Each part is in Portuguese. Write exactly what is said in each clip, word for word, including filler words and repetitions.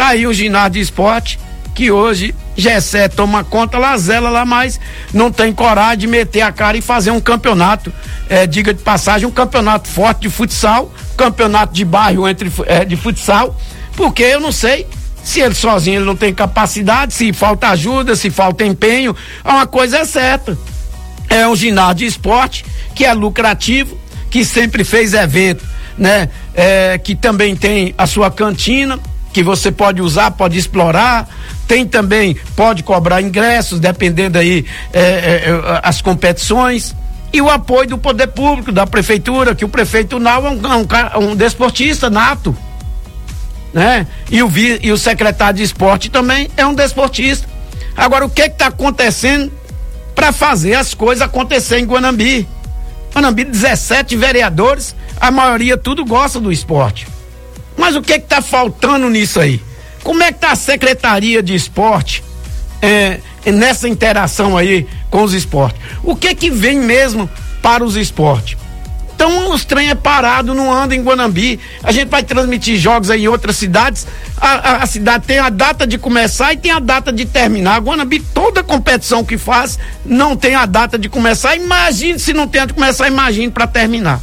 Tá aí o ginásio de esporte, que hoje Gessé toma conta, lá zela lá, mas não tem coragem de meter a cara e fazer um campeonato, é, diga de passagem, um campeonato forte de futsal, campeonato de bairro entre, é, de futsal, porque eu não sei se ele sozinho ele não tem capacidade, se falta ajuda, se falta empenho. Uma coisa é certa, é um ginásio de esporte que é lucrativo, que sempre fez evento, né? É, que também tem a sua cantina, que você pode usar, pode explorar, tem também, pode cobrar ingressos, dependendo aí é, é, as competições, e o apoio do poder público, da prefeitura, que o prefeito não é um, um, um desportista nato, né? E o, e o secretário de esporte também é um desportista. Agora, o que que tá acontecendo para fazer as coisas acontecer em Guanambi? Guanambi, dezessete vereadores, a maioria tudo gosta do esporte. Mas o que que tá faltando nisso aí? Como é que tá a Secretaria de Esporte é, nessa interação aí com os esportes? O que que vem mesmo para os esportes? Então os trem é parado, não anda em Guanambi. A gente vai transmitir jogos aí em outras cidades. A, a, a cidade tem a data de começar e tem a data de terminar. Guanambi, toda competição que faz não tem a data de começar. Imagine se não tem a de começar, imagine para terminar.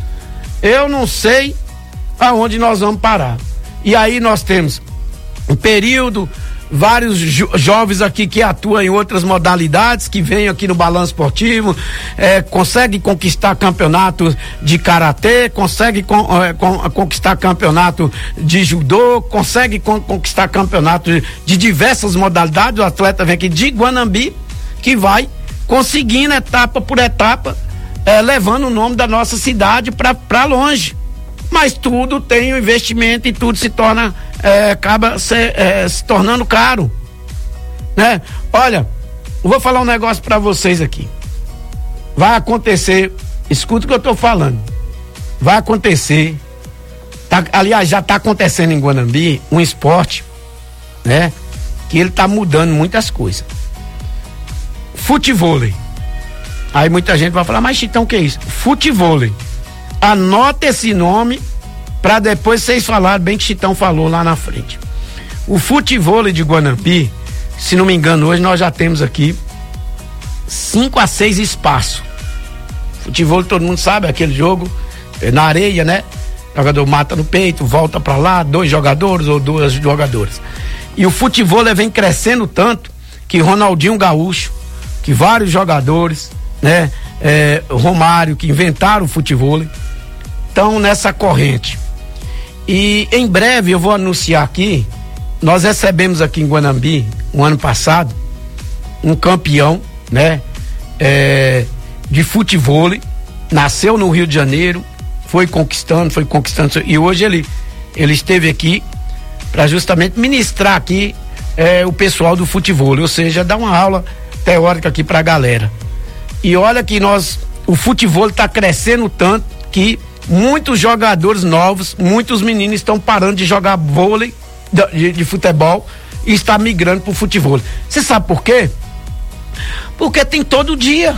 Eu não sei aonde nós vamos parar. E aí nós temos um período, vários jo- jovens aqui que atuam em outras modalidades, que vêm aqui no Balanço Esportivo, é, conseguem conquistar campeonato de karatê, conseguem con- é, con- conquistar campeonato de judô, conseguem con- conquistar campeonato de, de diversas modalidades. O atleta vem aqui de Guanambi, que vai conseguindo etapa por etapa, é, levando o nome da nossa cidade para longe. Mas tudo tem um investimento e tudo se torna, é, acaba se, é, se tornando caro, né? Olha, eu vou falar um negócio para vocês aqui. Vai acontecer, escuta o que eu tô falando. Vai acontecer, tá, aliás, já tá acontecendo em Guanambi um esporte, né? Que ele tá mudando muitas coisas. Futevôlei. Aí muita gente vai falar, mas Chitão, o que é isso? Futevôlei. Anota esse nome para depois vocês falarem bem que Chitão falou lá na frente. O futevôlei de Guanambi, se não me engano, hoje nós já temos aqui cinco a seis espaços. Futevôlei, todo mundo sabe, aquele jogo é na areia, né? O jogador mata no peito, volta para lá, dois jogadores ou duas jogadoras. E o futevôlei vem crescendo tanto que Ronaldinho Gaúcho, que vários jogadores, né? É, Romário, que inventaram o futevôlei, estão nessa corrente. E em breve eu vou anunciar aqui, nós recebemos aqui em Guanambi, um ano passado, um campeão, né? É, de futevôlei, nasceu no Rio de Janeiro, foi conquistando, foi conquistando, e hoje ele, ele esteve aqui para justamente ministrar aqui é, o pessoal do futevôlei, ou seja, dar uma aula teórica aqui pra galera. E olha que nós, o futevôlei está crescendo tanto que muitos jogadores novos, muitos meninos estão parando de jogar vôlei, de, de futebol, e está migrando pro futevôlei. Você sabe por quê? Porque tem todo dia.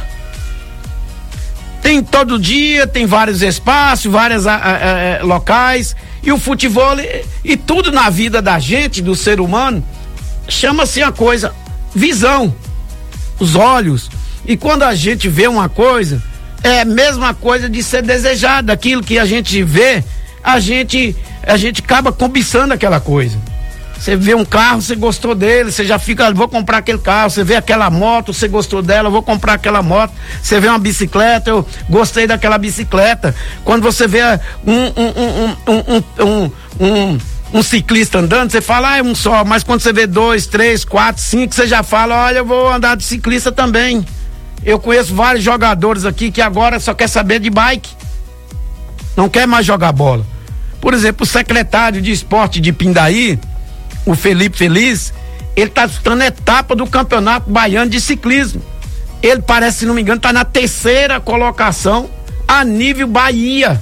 Tem todo dia, tem vários espaços, vários a, a, a, locais, e o futevôlei, e tudo na vida da gente, do ser humano, chama-se a coisa, visão, os olhos. E quando a gente vê uma coisa, é a mesma coisa de ser desejada. Aquilo que a gente vê, a gente, a gente acaba cobiçando aquela coisa. Você vê um carro, você gostou dele, você já fica, vou comprar aquele carro. Você vê aquela moto, você gostou dela, vou comprar aquela moto. Você vê uma bicicleta, eu gostei daquela bicicleta. Quando você vê um, um, um, um, um, um, um, um ciclista andando, você fala, ah, é um só. Mas quando você vê dois, três, quatro, cinco, você já fala, olha, eu vou andar de ciclista também. Eu conheço vários jogadores aqui que agora só quer saber de bike. Não quer mais jogar bola. Por exemplo, o secretário de esporte de Pindaí, o Felipe Feliz, ele está disputando a etapa do Campeonato Baiano de Ciclismo. Ele parece, se não me engano, está na terceira colocação a nível Bahia.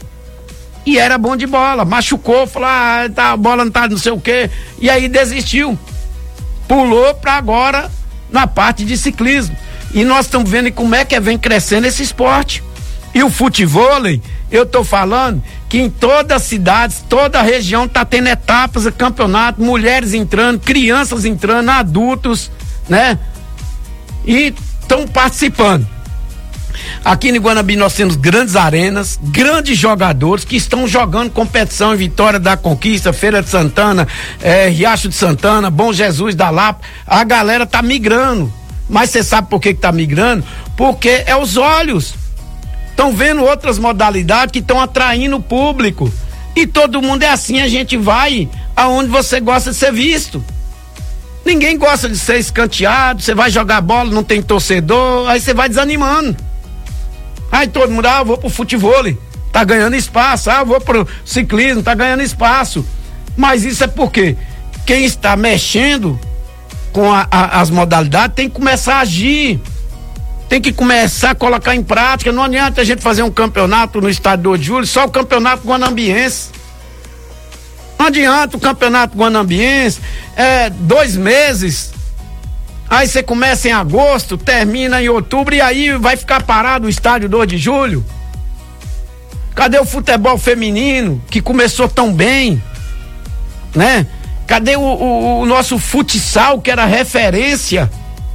E era bom de bola, machucou, falou, ah, tá, a bola não tá não sei o quê, e aí desistiu. Pulou para agora na parte de ciclismo. E nós estamos vendo como é que vem crescendo esse esporte. E o futevôlei, eu tô falando que em todas as cidades, toda a região tá tendo etapas de campeonato, mulheres entrando, crianças entrando, adultos, né? E estão participando. Aqui em Guanambi nós temos grandes arenas, grandes jogadores que estão jogando competição em Vitória da Conquista, Feira de Santana, é, Riacho de Santana, Bom Jesus da Lapa. A galera tá migrando. Mas você sabe por que que tá migrando? Porque é os olhos. Estão vendo outras modalidades que estão atraindo o público. E todo mundo é assim, a gente vai aonde você gosta de ser visto. Ninguém gosta de ser escanteado, você vai jogar bola, não tem torcedor, aí você vai desanimando. Aí todo mundo, ah, eu vou pro futevôlei, tá ganhando espaço, ah, eu vou pro ciclismo, tá ganhando espaço. Mas isso é porque quem está mexendo com a, a, as modalidades tem que começar a agir, tem que começar a colocar em prática. Não adianta a gente fazer um campeonato no estádio dois de julho, só o campeonato guanambiense. Não adianta o campeonato guanambiense, é dois meses. Aí você começa em agosto, termina em outubro e aí vai ficar parado o estádio dois de julho. Cadê o futebol feminino que começou tão bem, né? Cadê o, o, o nosso futsal que era referência?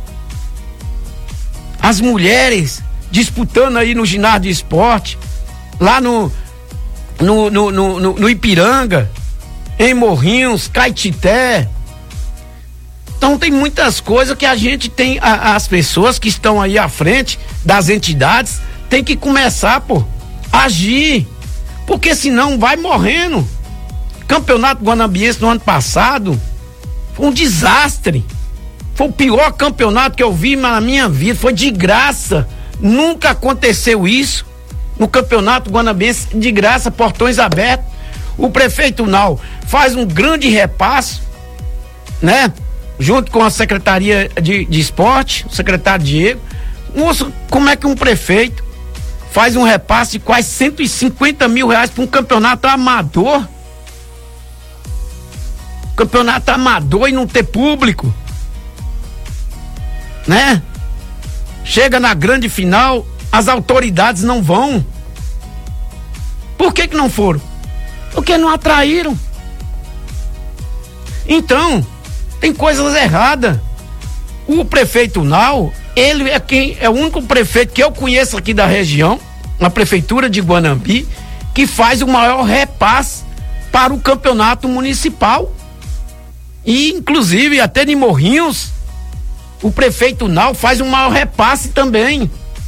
As mulheres disputando aí no ginásio de esporte, lá no no, no, no, no, no Ipiranga, em Morrinhos, Caetité. Então tem muitas coisas que a gente tem, a, as pessoas que estão aí à frente das entidades tem que começar, pô, a agir, porque senão vai morrendo. Campeonato guanambiense no ano passado foi um desastre, foi o pior campeonato que eu vi na minha vida, foi de graça, nunca aconteceu isso no campeonato guanambiense, de graça, portões abertos. O prefeito Nau faz um grande repasse, né? Junto com a Secretaria de, de Esporte, o secretário Diego. Moço, como é que um prefeito faz um repasse de quase cento e cinquenta mil reais para um campeonato amador? Campeonato amador e não ter público, né? Chega na grande final, as autoridades não vão. Por que que não foram? Porque não atraíram. Então, tem coisas erradas. O prefeito Nau, ele é quem é o único prefeito que eu conheço aqui da região, na prefeitura de Guanambi, que faz o maior repasse para o campeonato municipal. E inclusive até em Morrinhos, o prefeito Nau faz um maior repasse também.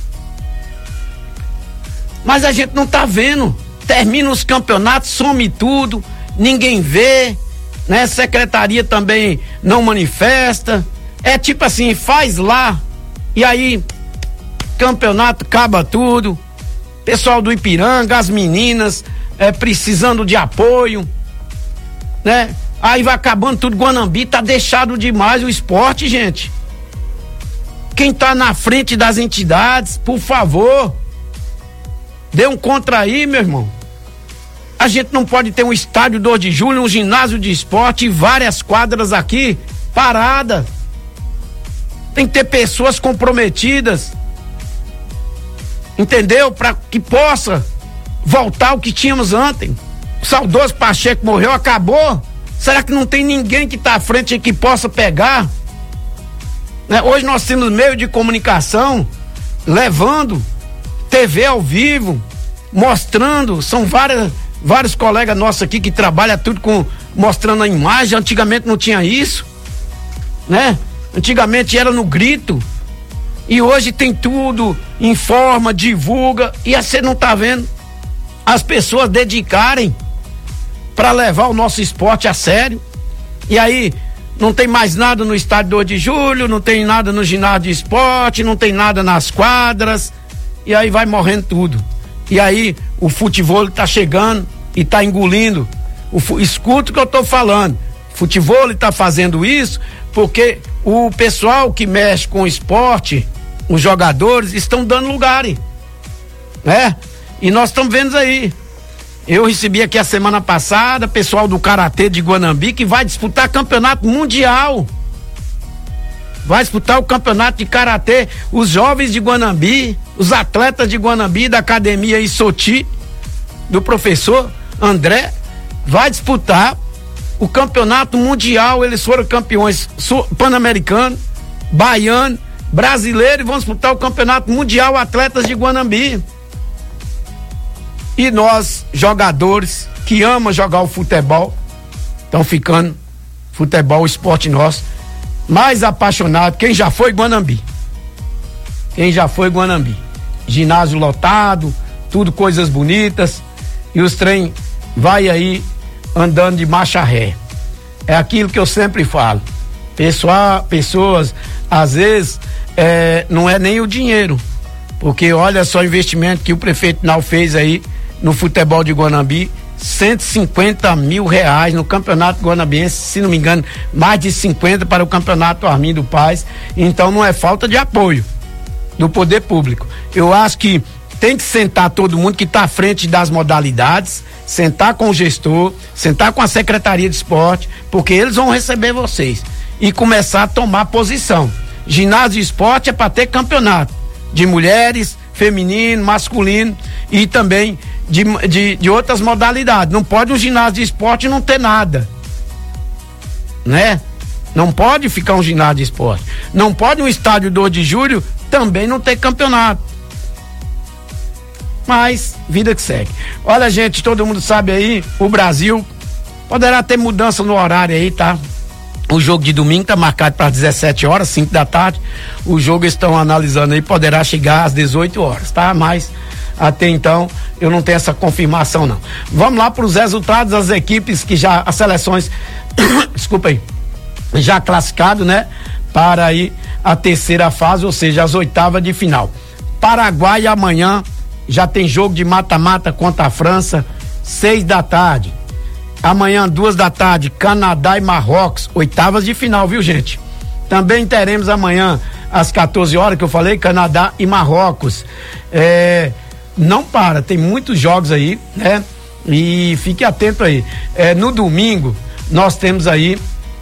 Mas a gente não tá vendo. Termina os campeonatos, some tudo, ninguém vê, né? Secretaria também não manifesta. É tipo assim, faz lá e aí campeonato acaba tudo. Pessoal do Ipiranga, as meninas é, precisando de apoio, né? Aí vai acabando tudo. Guanambi tá deixado demais o esporte, gente. Quem tá na frente das entidades, por favor, dê um contra aí, meu irmão. A gente não pode ter um estádio dois de julho, um ginásio de esporte e várias quadras aqui parada. Tem que ter pessoas comprometidas, entendeu? Para que possa voltar o que tínhamos ontem. O saudoso Pacheco morreu, acabou. Será que não tem ninguém que está à frente e que possa pegar? Né? Hoje nós temos meio de comunicação levando T V ao vivo, mostrando, são várias vários colegas nossos aqui que trabalham tudo com mostrando a imagem. Antigamente não tinha isso, né? Antigamente era no grito e hoje tem tudo, informa, divulga, e você não tá vendo as pessoas dedicarem para levar o nosso esporte a sério. E aí não tem mais nada no estádio dois de julho, não tem nada no ginásio de esporte, não tem nada nas quadras, e aí vai morrendo tudo. E aí o futebol tá chegando e tá engolindo. O, escuta o que eu tô falando. O futebol tá fazendo isso porque o pessoal que mexe com o esporte, os jogadores, estão dando lugar, né? E nós estamos vendo aí. Eu recebi aqui a semana passada pessoal do Karatê de Guanambi que vai disputar campeonato mundial. Vai disputar o campeonato de Karatê. Os jovens de Guanambi, os atletas de Guanambi, da academia Isoti, do professor André, vai disputar o campeonato mundial. Eles foram campeões pan-americano, baiano, brasileiro, e vão disputar o campeonato mundial Atletas de Guanambi. E nós, jogadores que amam jogar o futebol, estão ficando futebol, o esporte nosso, mais apaixonado. Quem já foi Guanambi? Quem já foi Guanambi? Ginásio lotado, tudo coisas bonitas, e os trem vai aí andando de marcha ré. É aquilo que eu sempre falo. Pessoal, pessoas, às vezes, é, não é nem o dinheiro, porque olha só o investimento que o prefeito Nau fez aí no futebol de Guanambi, cento e cinquenta mil reais no campeonato guanabiense, se não me engano, mais de cinquenta para o campeonato Armindo Paz. Então não é falta de apoio do poder público. Eu acho que tem que sentar todo mundo que está à frente das modalidades, sentar com o gestor, sentar com a Secretaria de Esporte, porque eles vão receber vocês e começar a tomar posição. Ginásio de esporte é para ter campeonato de mulheres, feminino, masculino e também de, de, de outras modalidades. Não pode um ginásio de esporte não ter nada, né? Não pode ficar um ginásio de esporte. Não pode um estádio dois de julho também não ter campeonato. Mas, vida que segue. Olha, gente, todo mundo sabe aí, o Brasil poderá ter mudança no horário aí, tá? O jogo de domingo tá marcado para dezessete horas, cinco da tarde. O jogo estão analisando aí, poderá chegar às dezoito horas, tá? Mas até então eu não tenho essa confirmação, não. Vamos lá para os resultados das equipes que já, as seleções, desculpa aí, já classificado, né? Para aí a terceira fase, ou seja, as oitavas de final. Paraguai amanhã já tem jogo de mata-mata contra a França, seis da tarde. Amanhã, duas da tarde, Canadá e Marrocos, oitavas de final, viu, gente? Também teremos amanhã, às quatorze horas, que eu falei, Canadá e Marrocos. É, não para, tem muitos jogos aí, né? E fique atento aí. É, no domingo, nós temos aí,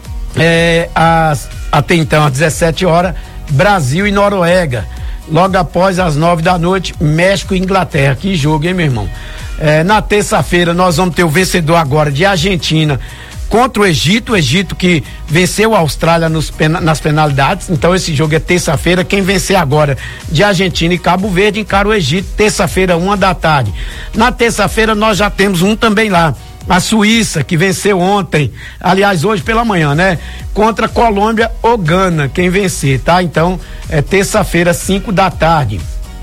é, as, até então, às dezessete horas, Brasil e Noruega. Logo após, às nove da noite, México e Inglaterra. Que jogo, hein, meu irmão? É, na terça-feira nós vamos ter o vencedor agora de Argentina contra o Egito, o Egito que venceu a Austrália nos, nas penalidades. Então esse jogo é terça-feira. Quem vencer agora de Argentina e Cabo Verde encara o Egito, terça-feira, uma da tarde. Na terça-feira nós já temos um também lá, a Suíça, que venceu ontem, aliás hoje pela manhã, né? Contra Colômbia ou Gana, quem vencer, tá? Então é terça-feira, cinco da tarde.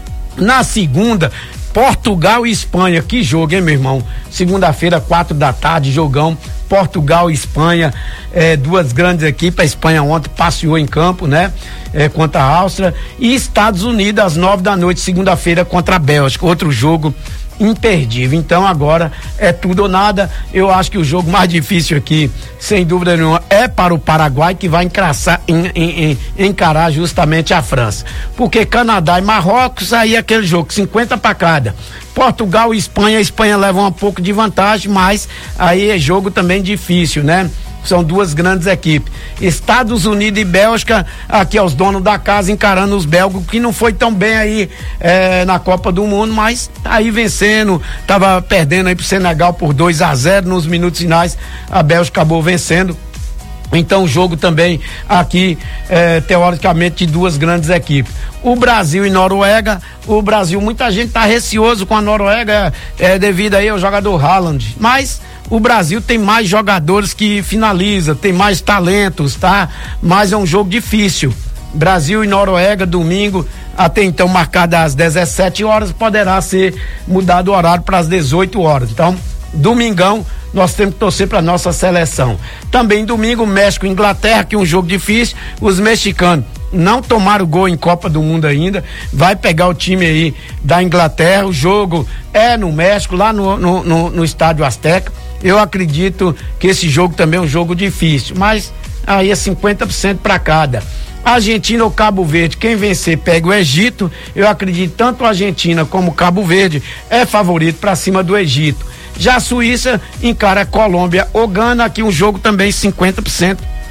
Na segunda, Portugal e Espanha. Que jogo, hein, meu irmão? Segunda-feira, quatro da tarde, jogão. Portugal e Espanha, é, duas grandes equipes. A Espanha ontem passeou em campo, né? É, contra a Áustria. E Estados Unidos às nove da noite, segunda-feira, contra a Bélgica. Outro jogo imperdível. Então agora é tudo ou nada. Eu acho que o jogo mais difícil aqui, sem dúvida nenhuma, é para o Paraguai, que vai encraçar, em, em, em, encarar justamente a França. Porque Canadá e Marrocos, aí é aquele jogo, cinquenta para cada. Portugal e Espanha, a Espanha leva um pouco de vantagem, mas aí é jogo também difícil, né? São duas grandes equipes. Estados Unidos e Bélgica, aqui é os donos da casa encarando os belgas, que não foi tão bem aí é, na Copa do Mundo, mas tá aí vencendo, tava perdendo aí pro Senegal por dois a zero nos minutos finais, a Bélgica acabou vencendo. Então o jogo também aqui, é, teoricamente, de duas grandes equipes. O Brasil e Noruega, o Brasil, muita gente tá receoso com a Noruega, é, devido aí ao jogador Haaland, mas o Brasil tem mais jogadores que finaliza, tem mais talentos, tá? Mas é um jogo difícil. Brasil e Noruega, domingo, até então marcado às dezessete horas, poderá ser mudado o horário para as dezoito horas. Então, domingão, nós temos que torcer para nossa seleção. Também domingo, México e Inglaterra, que é um jogo difícil. Os mexicanos não tomaram gol em Copa do Mundo ainda, vai pegar o time aí da Inglaterra. O jogo é no México, lá no, no, no, no Estádio Azteca. Eu acredito que esse jogo também é um jogo difícil, mas aí é cinquenta por cento para cada. Argentina ou Cabo Verde, quem vencer pega o Egito. Eu acredito tanto a Argentina como Cabo Verde é favorito para cima do Egito. Já a Suíça encara a Colômbia ou Gana, aqui um jogo também cinquenta por cento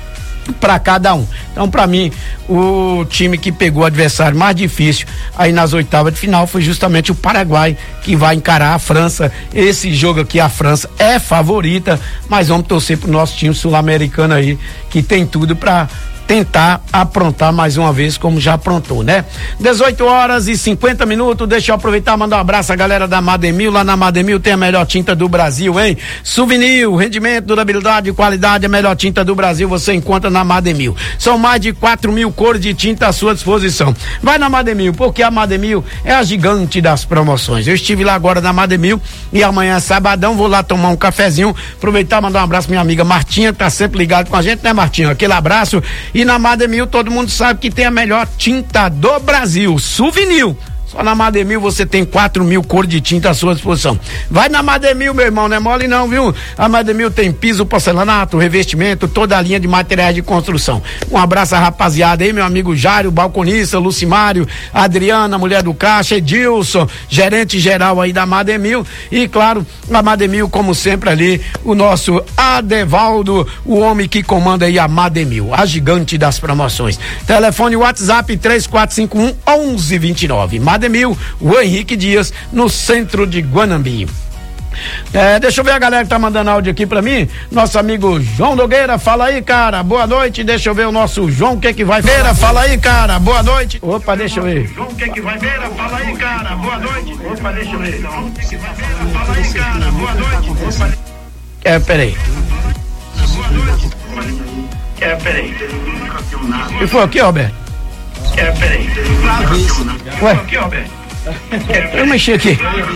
para cada um. Então, para mim, o time que pegou o adversário mais difícil aí nas oitavas de final foi justamente o Paraguai, que vai encarar a França. Esse jogo aqui, a França é favorita, mas vamos torcer pro nosso time sul-americano aí, que tem tudo para tentar aprontar mais uma vez, como já aprontou, né? dezoito horas e cinquenta minutos, deixa eu aproveitar e mandar um abraço à galera da Mademil. Lá na Mademil tem a melhor tinta do Brasil, hein? Souvenir, rendimento, durabilidade, qualidade, a melhor tinta do Brasil você encontra na Mademil. São mais de quatro mil cores de tinta à sua disposição. Vai na Mademil, porque a Mademil é a gigante das promoções. Eu estive lá agora na Mademil e amanhã, sabadão, vou lá tomar um cafezinho, aproveitar e mandar um abraço à minha amiga Martinha, que tá sempre ligado com a gente, né, Martinha? Aquele abraço. E na Mademil todo mundo sabe que tem a melhor tinta do Brasil, Souvenir. Só na Mademil você tem quatro mil cores de tinta à sua disposição. Vai na Mademil, meu irmão, não é mole não, viu? A Mademil tem piso, porcelanato, revestimento, toda a linha de materiais de construção. Um abraço à rapaziada aí, meu amigo Jário, balconista, Lucimário, Adriana, mulher do caixa, Edilson, gerente geral aí da Mademil. E claro, a Mademil, como sempre ali, o nosso Adevaldo, o homem que comanda aí a Mademil, a gigante das promoções. Telefone WhatsApp três quatro cinco um, um um dois nove. Mademil, o Henrique Dias, no centro de Guanambi. É, deixa eu ver a galera que tá mandando áudio aqui pra mim. Nosso amigo João Nogueira, fala aí, cara, boa noite. Deixa eu ver o nosso João, o que é que vai ver? Fala aí, cara, boa noite. Opa, deixa eu ver. João, o que é que vai ver? Fala aí, cara, boa noite. Opa, deixa eu ver. João, o que é que vai ver? Fala aí, cara, boa noite. É, peraí. Boa noite. É, peraí. E foi aqui, Roberto? É, peraí. Ué? Aqui, Roberto. Eu mexi aqui.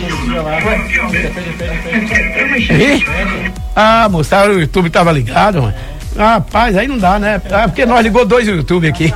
E? Ah, moço, o YouTube tava ligado, mano. Rapaz, aí não dá, né? Ah, porque nós ligou dois YouTube aqui.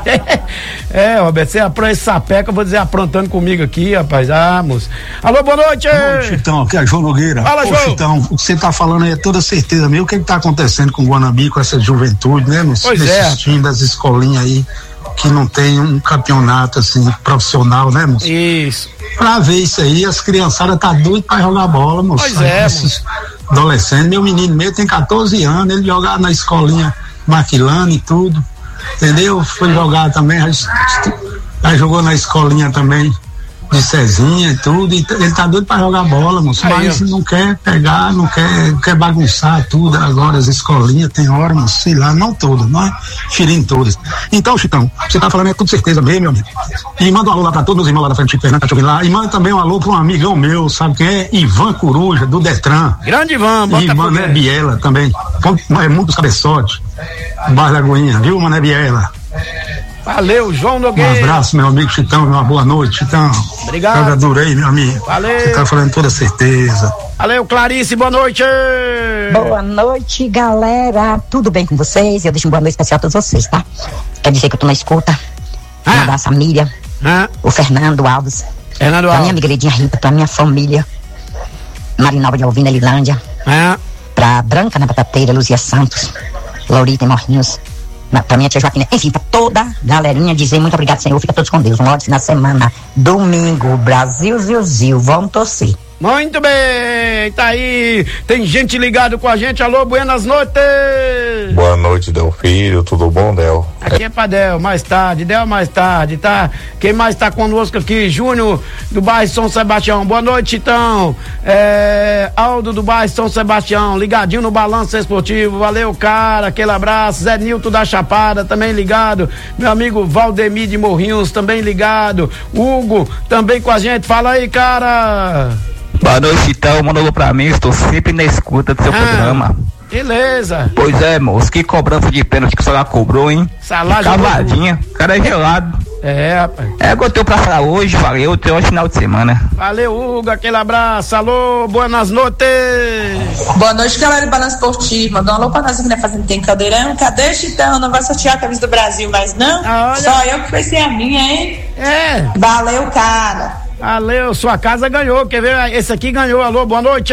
É, Roberto, você apronta esse sapeca, eu vou dizer, aprontando comigo aqui, rapaz. Ah, moço. Alô, boa noite! Ô, Chitão, aqui é João Nogueira. Fala, Ô, João. Chitão, o que você tá falando aí é toda certeza mesmo. O que que tá acontecendo com o Guanambi, com essa juventude, né? Nos, Pois nesses é. times das escolinhas aí, que não tem um campeonato, assim, profissional, né, moço? Isso. Pra ver isso aí, as criançadas tá doido pra jogar bola, moço. Pois é, Esses adolescentes, meu menino meu tem catorze anos, ele jogava na escolinha Maquilane e tudo, entendeu? Foi jogar também, já, já jogou na escolinha também de Cezinha e tudo, e ele tá doido pra jogar bola, moço, Aí, mas ó. não quer pegar, não quer, quer bagunçar tudo agora, as escolinhas, tem hora, moço, sei lá, não todas, não é ferindo todas. Então, Chitão, você tá falando é tudo certeza mesmo, meu amigo. E manda um alô lá pra todos os irmãos lá da frente, Chico Fernando, tá te ouvindo lá, e manda também um alô pra um amigão meu, sabe quem é? Ivan Coruja, do Detran. Grande Ivan, bota E pra Mané ver. Biela também, é muito cabeçote, Bairro Lagoinha, viu, Mané Biela? Valeu, João Um Nogueira. abraço, meu amigo Chitão, uma boa noite, Chitão. Obrigado. Eu adorei, meu amigo. Valeu. Você tá falando toda certeza. Valeu, Clarice, boa noite. Boa noite, galera. Tudo bem com vocês? Eu deixo uma boa noite especial a todos vocês, tá? Quer dizer que eu tô na escuta. Ah. Um abraço à Miriam, Ah, o Fernando Alves, Fernando pra minha Alves. amiga Lidinha Rita, pra minha família, Marinalva de Alvina, Lilândia, Ah, pra Branca na Batateira, Luzia Santos, Laurita em Morrinhos, na- pra minha tia Joaquina, enfim, pra toda a galerinha dizer muito obrigado, Senhor. Fica todos com Deus. Um ótimo final de semana. Domingo, Brasil, Zil, Zil. Vamos torcer. muito bem, tá aí, tem gente ligado com a gente. Alô, buenas noites. Boa noite, Del Filho, tudo bom, Del? Aqui é pra Del, mais tarde, Del mais tarde, tá? Quem mais tá conosco aqui? Júnior do bairro São Sebastião, boa noite, Titão. É, Aldo do bairro São Sebastião, ligadinho no Balanço Esportivo, valeu, cara, aquele abraço. Zé Nilton da Chapada, também ligado. Meu amigo Valdemir de Morrinhos, também ligado. Hugo, também com a gente, fala aí, cara. Boa noite, então, mandou pra mim, estou sempre na escuta do seu Ah. programa. Beleza. Pois é, moço, que cobrança de pênalti que o senhor cobrou, hein? Salário. Cavadinha, o cara é gelado. É, rapaz. É, gostei pra falar hoje, valeu, tenho um final de semana. Valeu, Hugo, aquele abraço. Alô, buenas noites. Boa noite, galera do Balanço Esportivo. Mandou um alô pra nós aqui na Fazenda Tem Caldeirão. Cadê, Chitão? Não vai sortear a camisa do Brasil, mas não? Ah, olha. Só eu que vai ser a minha, hein? É. Valeu, cara. Valeu, sua casa ganhou, quer ver? Esse aqui ganhou, alô, boa noite!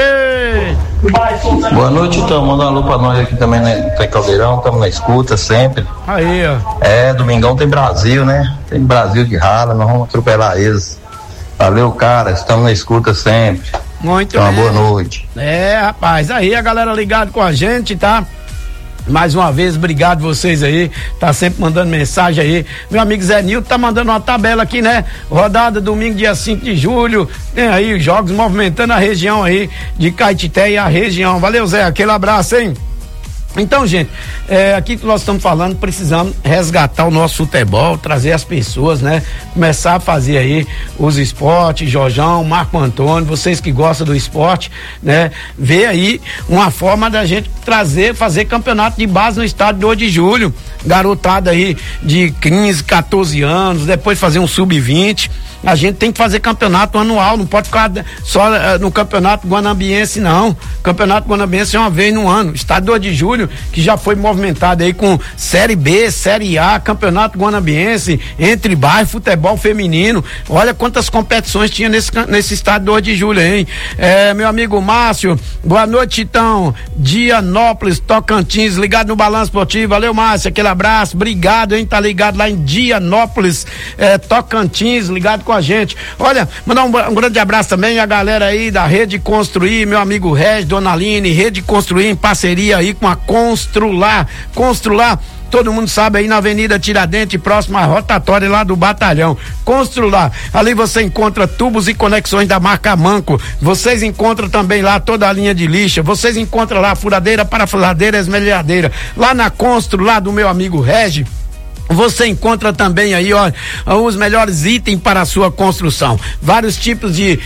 Boa noite, então. Manda um alô pra nós aqui também, né? Tem Caldeirão, estamos na escuta sempre. Aí, ó. É, domingão tem Brasil, né? Tem Brasil de rala, nós vamos atropelar eles. Valeu, cara, estamos na escuta sempre. Muito Então, uma bem. boa noite. É, rapaz, aí a galera ligada com a gente, tá? Mais uma vez, obrigado vocês aí, tá sempre mandando mensagem aí. Meu amigo Zé Nilton tá mandando uma tabela aqui, né? Rodada domingo, dia cinco de julho, tem aí os jogos movimentando a região aí de Caetité e a região. Valeu, Zé, aquele abraço, hein? Então, gente, é, aqui que nós estamos falando, precisamos resgatar o nosso futebol, trazer as pessoas, né? Começar a fazer aí os esportes, Jorjão, Marco Antônio, vocês que gostam do esporte, né? Ver aí uma forma da gente trazer, fazer campeonato de base no estado dois de julho, garotada aí de quinze, quatorze anos, depois fazer um sub vinte. A gente tem que fazer campeonato anual, não pode ficar só uh, no campeonato guanambiense, não. Campeonato guanambiense é uma vez no ano. Estado dois de julho, que já foi movimentado aí com Série B, Série A, Campeonato Guanambiense, entre bairro, futebol feminino. Olha quantas competições tinha nesse, nesse estado dois de julho, hein? É, meu amigo Márcio, boa noite, Titão. Dianópolis, Tocantins, ligado no Balanço Esportivo. Valeu, Márcio, aquele abraço. Obrigado, hein? Tá ligado lá em Dianópolis, é, Tocantins, ligado com a gente. Olha, mandar um, um grande abraço também a galera aí da Rede Construir, meu amigo Regis, Dona Aline, Rede Construir em parceria aí com a Constrular. Constrular, todo mundo sabe, aí na Avenida Tiradentes, próxima à rotatória lá do batalhão. Constrular, ali você encontra tubos e conexões da marca Manco. Vocês encontram também lá toda a linha de lixa. Vocês encontram lá furadeira, parafusadeira, esmerilhadeira. Lá na Constrular do meu amigo Regis, você encontra também aí, ó, os melhores itens para a sua construção. Vários tipos de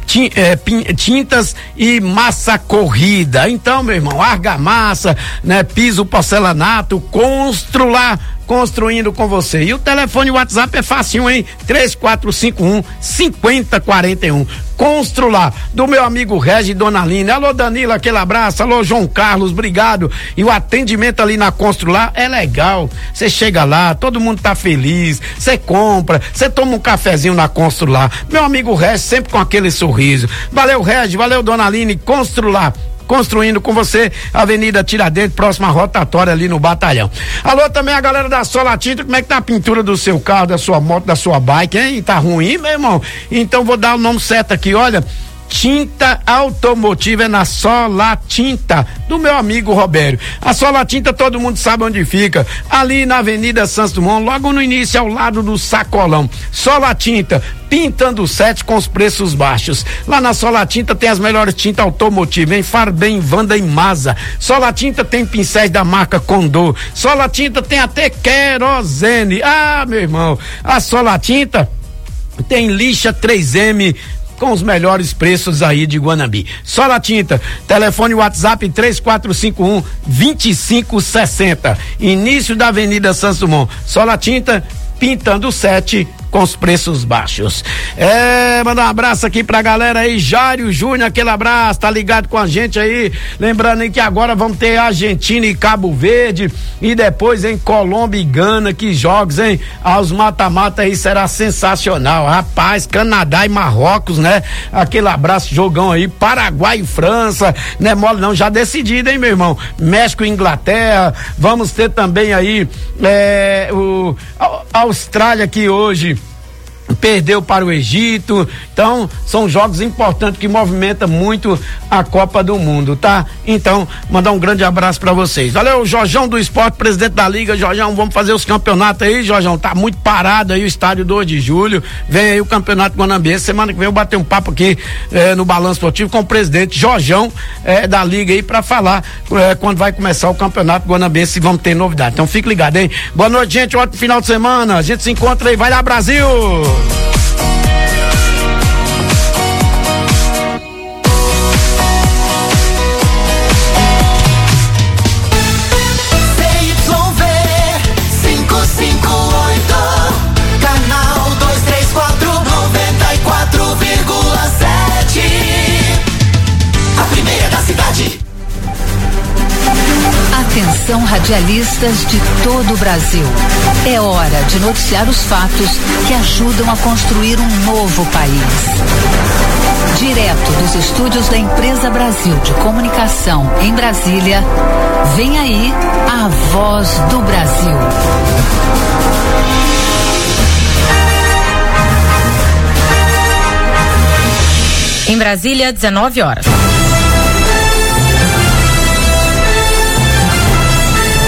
tintas e massa corrida. Então, meu irmão, argamassa, né, piso porcelanato, Constrular, construindo com você. E o telefone o WhatsApp é facinho, hein? três quatro cinco um, cinco zero quatro um. Constrular, do meu amigo Regis e Dona Aline. Alô, Danilo, aquele abraço. Alô, João Carlos, obrigado. E o atendimento ali na Constrular é legal. Você chega lá, todo mundo tá feliz, você compra, você toma um cafezinho na Constrular. Meu amigo Regis sempre com aquele sorriso. Valeu, Regis, valeu, Dona Aline. Constrular, construindo com você, Avenida Tiradentes, próxima rotatória ali no batalhão. Alô, também a galera da Sola Tinta, como é que tá a pintura do seu carro, da sua moto, da sua bike, hein? Tá ruim, meu irmão? Então vou dar o nome certo aqui, olha, tinta automotiva é na Sola Tinta, do meu amigo Robério. A Sola Tinta todo mundo sabe onde fica, ali na Avenida Santos Dumont, logo no início ao lado do Sacolão. Sola Tinta, pintando sete com os preços baixos. Lá na Sola Tinta tem as melhores tintas automotivas, em Farbem, Wanda e Mazda. Sola Tinta tem pincéis da marca Condor. Sola Tinta tem até querosene. Ah, meu irmão, a Sola Tinta tem lixa três M com os melhores preços aí de Guanambi. Sola Tinta, telefone WhatsApp três quatro cinco um, dois cinco seis zero. Início da Avenida Santos Dumont. Sola Tinta, pintando sete com os preços baixos. É, mandar um abraço aqui pra galera aí, Jário Júnior, aquele abraço, tá ligado com a gente aí, lembrando aí que agora vamos ter Argentina e Cabo Verde, e depois em Colômbia e Gana, que jogos, hein? Aos mata-mata aí será sensacional, rapaz, Canadá e Marrocos, né? Aquele abraço, jogão aí, Paraguai e França, não é mole não, já decidido, hein, meu irmão? México e Inglaterra, vamos ter também aí é, o a Austrália que hoje perdeu para o Egito. Então são jogos importantes que movimentam muito a Copa do Mundo, tá? Então mandar um grande abraço para vocês. Valeu, Jorjão do Esporte, presidente da Liga. Jorjão, vamos fazer os campeonatos aí, Jorjão, tá muito parado aí o estádio dois de julho, vem aí o campeonato Guanambiense, semana que vem eu bater um papo aqui eh, no Balanço Esportivo com o presidente Jorjão eh, da Liga aí para falar eh, quando vai começar o campeonato Guanambiense, se vamos ter novidade. Então fique ligado, hein? Boa noite, gente, ótimo final de semana, a gente se encontra aí, vai lá, Brasil! Atenção, radialistas de todo o Brasil. É hora de noticiar os fatos que ajudam a construir um novo país. Direto dos estúdios da Empresa Brasil de Comunicação em Brasília, vem aí a Voz do Brasil. Em Brasília, dezenove horas.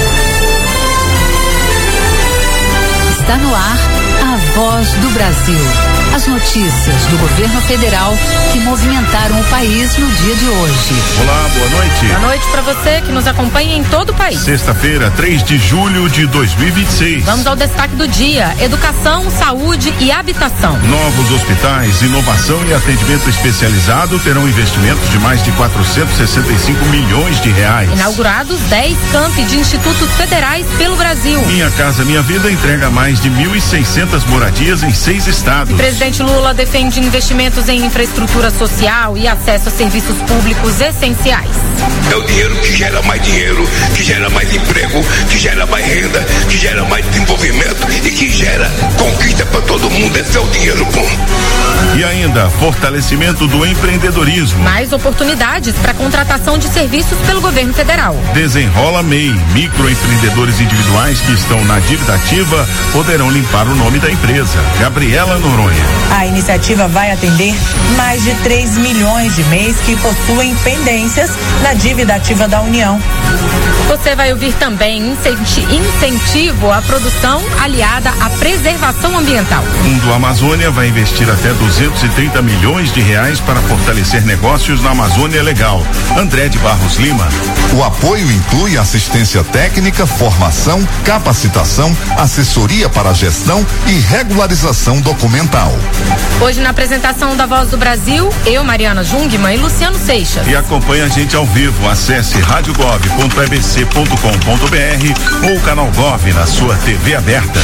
Está no ar a Voz do Brasil. As notícias do governo federal que movimentaram o país no dia de hoje. Olá, boa noite. Boa noite para você que nos acompanha em todo o país. Sexta-feira, três de julho de dois mil e vinte e seis. Vamos ao destaque do dia: educação, saúde e habitação. Novos hospitais, inovação e atendimento especializado terão investimentos de mais de quatrocentos e sessenta e cinco milhões de reais. Inaugurados dez campi de institutos federais pelo Brasil. Minha Casa Minha Vida entrega mais de mil e seiscentas moradias em seis estados. O presidente Lula defende investimentos em infraestrutura social e acesso a serviços públicos essenciais. É o dinheiro que gera mais dinheiro, que gera mais emprego, que gera mais renda, que gera mais desenvolvimento e que gera conquista para todo mundo. Esse é o dinheiro bom. E ainda, fortalecimento do empreendedorismo. Mais oportunidades para contratação de serviços pelo governo federal. Desenrola M E I. Microempreendedores individuais que estão na dívida ativa poderão limpar o nome da empresa. Gabriela Noronha. A iniciativa vai atender mais de três milhões de M E Is que possuem pendências na dívida ativa da União. Você vai ouvir também incenti- incentivo à produção aliada à preservação ambiental. Fundo Amazônia vai investir até duzentos e trinta milhões de reais para fortalecer negócios na Amazônia Legal. André de Barros Lima. O apoio inclui assistência técnica, formação, capacitação, assessoria para gestão e regularização documental. Hoje, na apresentação da Voz do Brasil, eu, Mariana Jungmann e Luciano Seixas. E acompanhe a gente ao vivo. Acesse rádio gov ponto e b c ponto com ponto b r ou canal Gov na sua T V aberta.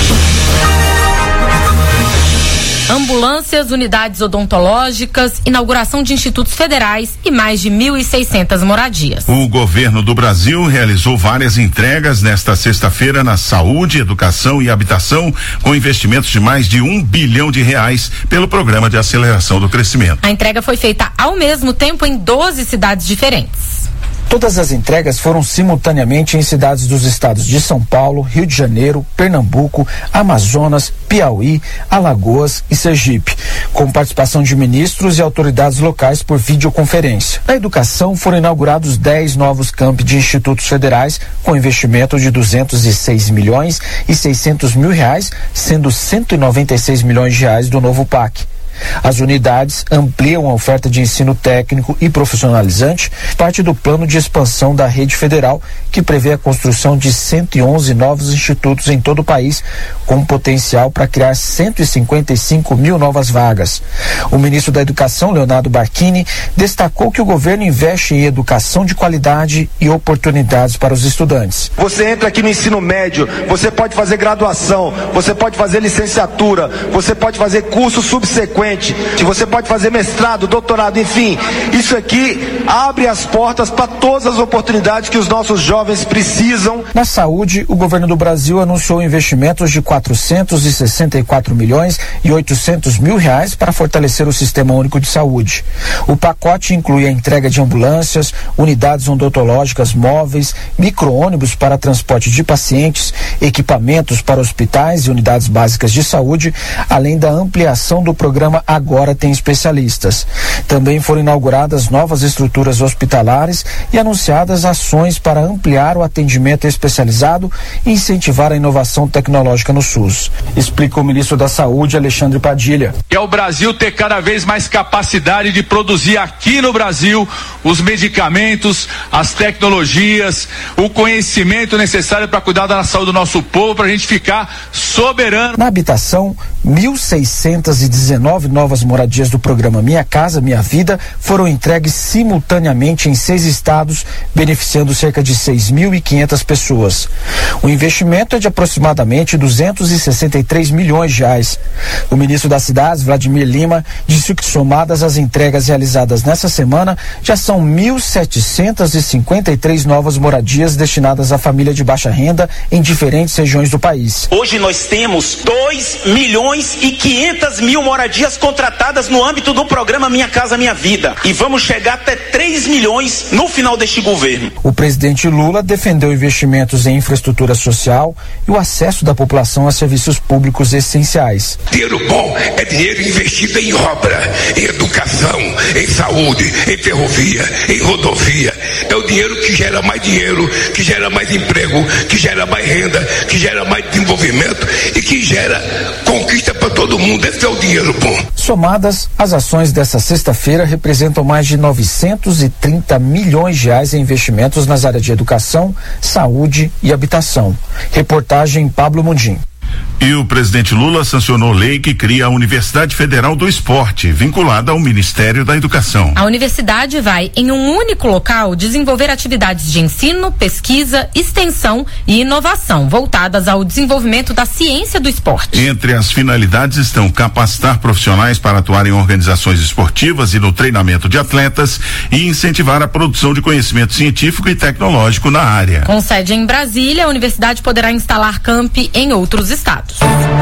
Ambulâncias, unidades odontológicas, inauguração de institutos federais e mais de mil e seiscentas moradias. O governo do Brasil realizou várias entregas nesta sexta-feira na saúde, educação e habitação, com investimentos de mais de um bilhão de reais pelo Programa de Aceleração do Crescimento. A entrega foi feita ao mesmo tempo em doze cidades diferentes. Todas as entregas foram simultaneamente em cidades dos estados de São Paulo, Rio de Janeiro, Pernambuco, Amazonas, Piauí, Alagoas e Sergipe, com participação de ministros e autoridades locais por videoconferência. Na educação foram inaugurados dez novos campi de institutos federais com investimento de duzentos e seis milhões e seiscentos mil reais, sendo cento e noventa e seis milhões de reais do novo P A C. As unidades ampliam a oferta de ensino técnico e profissionalizante, parte do plano de expansão da rede federal, que prevê a construção de cento e onze novos institutos em todo o país, com potencial para criar cento e cinquenta e cinco mil novas vagas. O ministro da Educação, Leonardo Barquini, destacou que o governo investe em educação de qualidade e oportunidades para os estudantes. Você entra aqui no ensino médio, você pode fazer graduação, você pode fazer licenciatura, você pode fazer curso subsequente, você pode fazer mestrado, doutorado, enfim, isso aqui abre as portas para todas as oportunidades que os nossos jovens precisam. Na saúde, o governo do Brasil anunciou investimentos de quatrocentos e sessenta e quatro milhões e oitocentos mil reais para fortalecer o Sistema Único de Saúde. O pacote inclui a entrega de ambulâncias, unidades odontológicas móveis, micro-ônibus para transporte de pacientes, equipamentos para hospitais e unidades básicas de saúde, além da ampliação do programa Agora Tem Especialistas. Também foram inauguradas novas estruturas hospitalares e anunciadas ações para ampliar o atendimento especializado e incentivar a inovação tecnológica no SUS. Explica o ministro da Saúde, Alexandre Padilha. É o Brasil ter cada vez mais capacidade de produzir aqui no Brasil os medicamentos, as tecnologias, o conhecimento necessário para cuidar da saúde do nosso povo, para a gente ficar soberano. Na habitação, mil seiscentos e dezenove novas moradias do programa Minha Casa Minha Vida foram entregues simultaneamente em seis estados, beneficiando cerca de seis mil e quinhentas pessoas. O investimento é de aproximadamente duzentos e sessenta e três milhões de reais. O ministro das Cidades, Vladimir Lima, disse que, somadas as entregas realizadas nessa semana, já são mil setecentos e cinquenta e três novas moradias destinadas à família de baixa renda em diferentes regiões do país. Hoje nós temos dois milhões milhões e quinhentas mil moradias contratadas no âmbito do programa Minha Casa Minha Vida. E vamos chegar até três milhões no final deste governo. O presidente Lula defendeu investimentos em infraestrutura social e o acesso da população a serviços públicos essenciais. Dinheiro bom é dinheiro investido em obra, em educação, em saúde, em ferrovia, em rodovia. É o dinheiro que gera mais dinheiro, que gera mais emprego, que gera mais renda, que gera mais desenvolvimento e que gera conquista para todo mundo. Esse é o dinheiro bom. Somadas, as ações desta sexta-feira representam mais de novecentos e trinta milhões de reais em investimentos nas áreas de educação, saúde e habitação. Reportagem Pablo Mundim. E o presidente Lula sancionou lei que cria a Universidade Federal do Esporte, vinculada ao Ministério da Educação. A universidade vai, em um único local, desenvolver atividades de ensino, pesquisa, extensão e inovação, voltadas ao desenvolvimento da ciência do esporte. Entre as finalidades estão capacitar profissionais para atuar em organizações esportivas e no treinamento de atletas e incentivar a produção de conhecimento científico e tecnológico na área. Com sede em Brasília, a universidade poderá instalar campi em outros estados.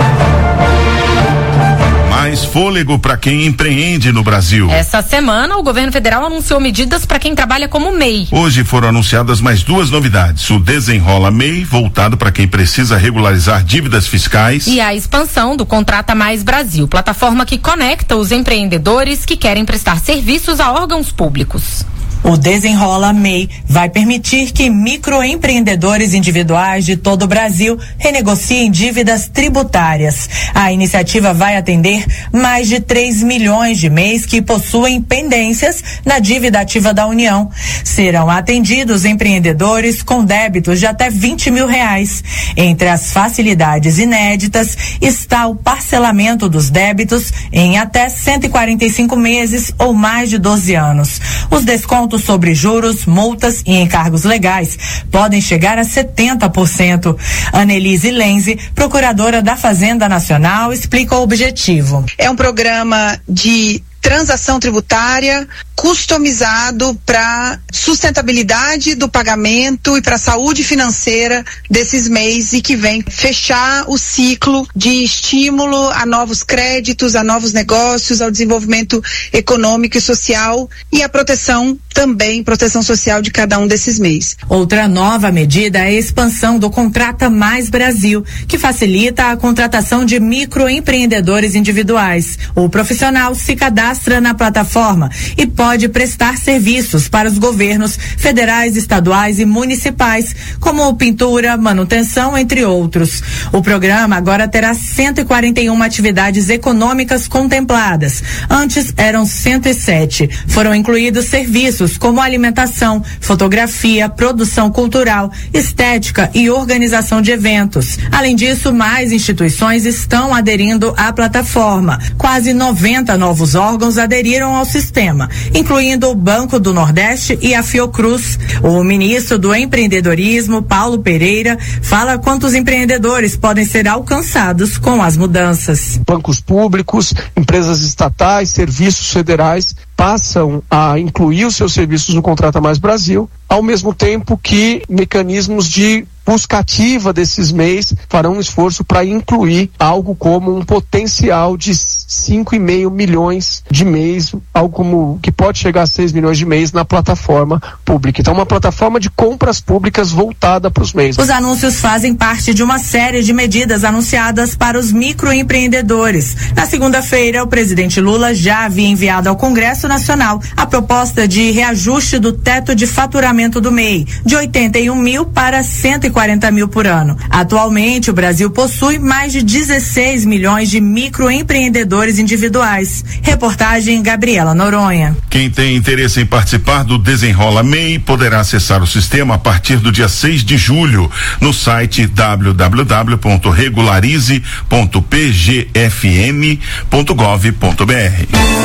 Mais fôlego para quem empreende no Brasil. Essa semana, o governo federal anunciou medidas para quem trabalha como M E I. Hoje foram anunciadas mais duas novidades: o Desenrola M E I, voltado para quem precisa regularizar dívidas fiscais, e a expansão do Contrata Mais Brasil, plataforma que conecta os empreendedores que querem prestar serviços a órgãos públicos. O Desenrola M E I vai permitir que microempreendedores individuais de todo o Brasil renegociem dívidas tributárias. A iniciativa vai atender mais de três milhões de M E Is que possuem pendências na dívida ativa da União. Serão atendidos empreendedores com débitos de até vinte mil reais. Entre as facilidades inéditas está o parcelamento dos débitos em até cento e quarenta e cinco meses ou mais de doze anos. Os descontos sobre juros, multas e encargos legais podem chegar a setenta por cento. Annelise Lenzi, procuradora da Fazenda Nacional, explica o objetivo. É um programa de transação tributária customizado para sustentabilidade do pagamento e para a saúde financeira desses M E Is e que vem fechar o ciclo de estímulo a novos créditos, a novos negócios, ao desenvolvimento econômico e social e a proteção também, proteção social de cada um desses M E Is. Outra nova medida é a expansão do Contrata Mais Brasil, que facilita a contratação de microempreendedores individuais. O profissional se cadastra na plataforma e pode prestar serviços para os governos federais, estaduais e municipais, como pintura, manutenção, entre outros. O programa agora terá cento e quarenta e uma atividades econômicas contempladas. Antes eram cento e sete. Foram incluídos serviços como alimentação, fotografia, produção cultural, estética e organização de eventos. Além disso, mais instituições estão aderindo à plataforma. Quase noventa novos órgãos aderiram ao sistema, incluindo o Banco do Nordeste e a Fiocruz. O ministro do Empreendedorismo, Paulo Pereira, fala quantos empreendedores podem ser alcançados com as mudanças. Bancos públicos, empresas estatais, serviços federais passam a incluir os seus serviços no Contrata Mais Brasil, ao mesmo tempo que mecanismos de busca ativa desses M E Is farão um esforço para incluir algo como um potencial de cinco e meio milhões de M E Is, algo como que pode chegar a seis milhões de M E Is na plataforma pública. Então, uma plataforma de compras públicas voltada para os M E Is. Os anúncios fazem parte de uma série de medidas anunciadas para os microempreendedores. Na segunda-feira, o presidente Lula já havia enviado ao Congresso Nacional a proposta de reajuste do teto de faturamento do M E I, de oitenta e um mil para cento e quarenta mil por ano. Atualmente, o Brasil possui mais de dezesseis milhões de microempreendedores individuais. Reportagem Gabriela Noronha. Quem tem interesse em participar do Desenrola M E I poderá acessar o sistema a partir do dia seis de julho no site w w w ponto regularize ponto p g f n ponto gov ponto b r.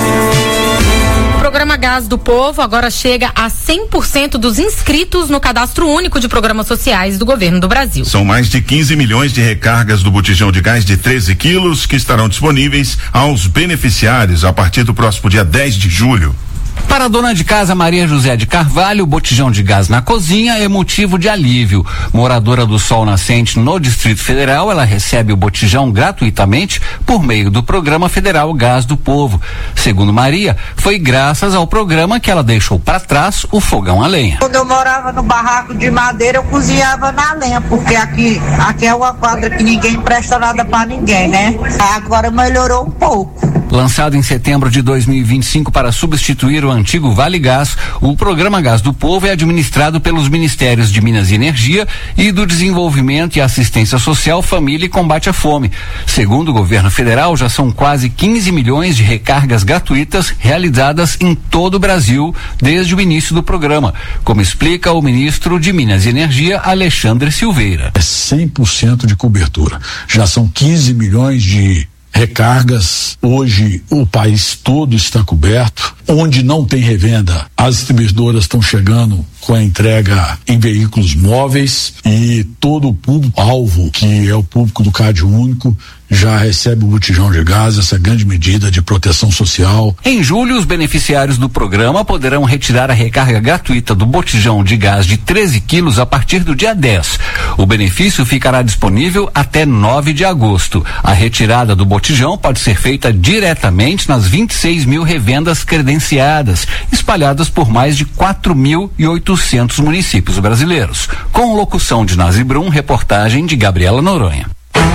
O programa Gás do Povo agora chega a cem por cento dos inscritos no Cadastro Único de Programas Sociais do Governo do Brasil. São mais de quinze milhões de recargas do botijão de gás de treze quilos que estarão disponíveis aos beneficiários a partir do próximo dia dez de julho. Para a dona de casa Maria José de Carvalho, o botijão de gás na cozinha é motivo de alívio. Moradora do Sol Nascente no Distrito Federal, ela recebe o botijão gratuitamente por meio do Programa Federal Gás do Povo. Segundo Maria, foi graças ao programa que ela deixou para trás o fogão a lenha. Quando eu morava no barraco de madeira, eu cozinhava na lenha, porque aqui, aqui é uma quadra que ninguém presta nada para ninguém, né? Agora melhorou um pouco. Lançado em setembro de dois mil e vinte e cinco para substituir o antigo Vale Gás, o Programa Gás do Povo é administrado pelos Ministérios de Minas e Energia e do Desenvolvimento e Assistência Social, Família e Combate à Fome. Segundo o governo federal, já são quase quinze milhões de recargas gratuitas realizadas em todo o Brasil desde o início do programa, como explica o ministro de Minas e Energia, Alexandre Silveira. É cem por cento de cobertura. Já são quinze milhões de recargas. Hoje o país todo está coberto. Onde não tem revenda, as distribuidoras estão chegando com a entrega em veículos móveis e todo o público-alvo, que é o público do Cade Único, já recebe o botijão de gás, essa grande medida de proteção social. Em julho, os beneficiários do programa poderão retirar a recarga gratuita do botijão de gás de treze quilos a partir do dia dez. O benefício ficará disponível até nove de agosto. A retirada do botijão pode ser feita diretamente nas vinte e seis mil revendas credenciadas, espalhadas por mais de quatro mil e oitocentos municípios brasileiros. Com locução de Nazi Brum, reportagem de Gabriela Noronha.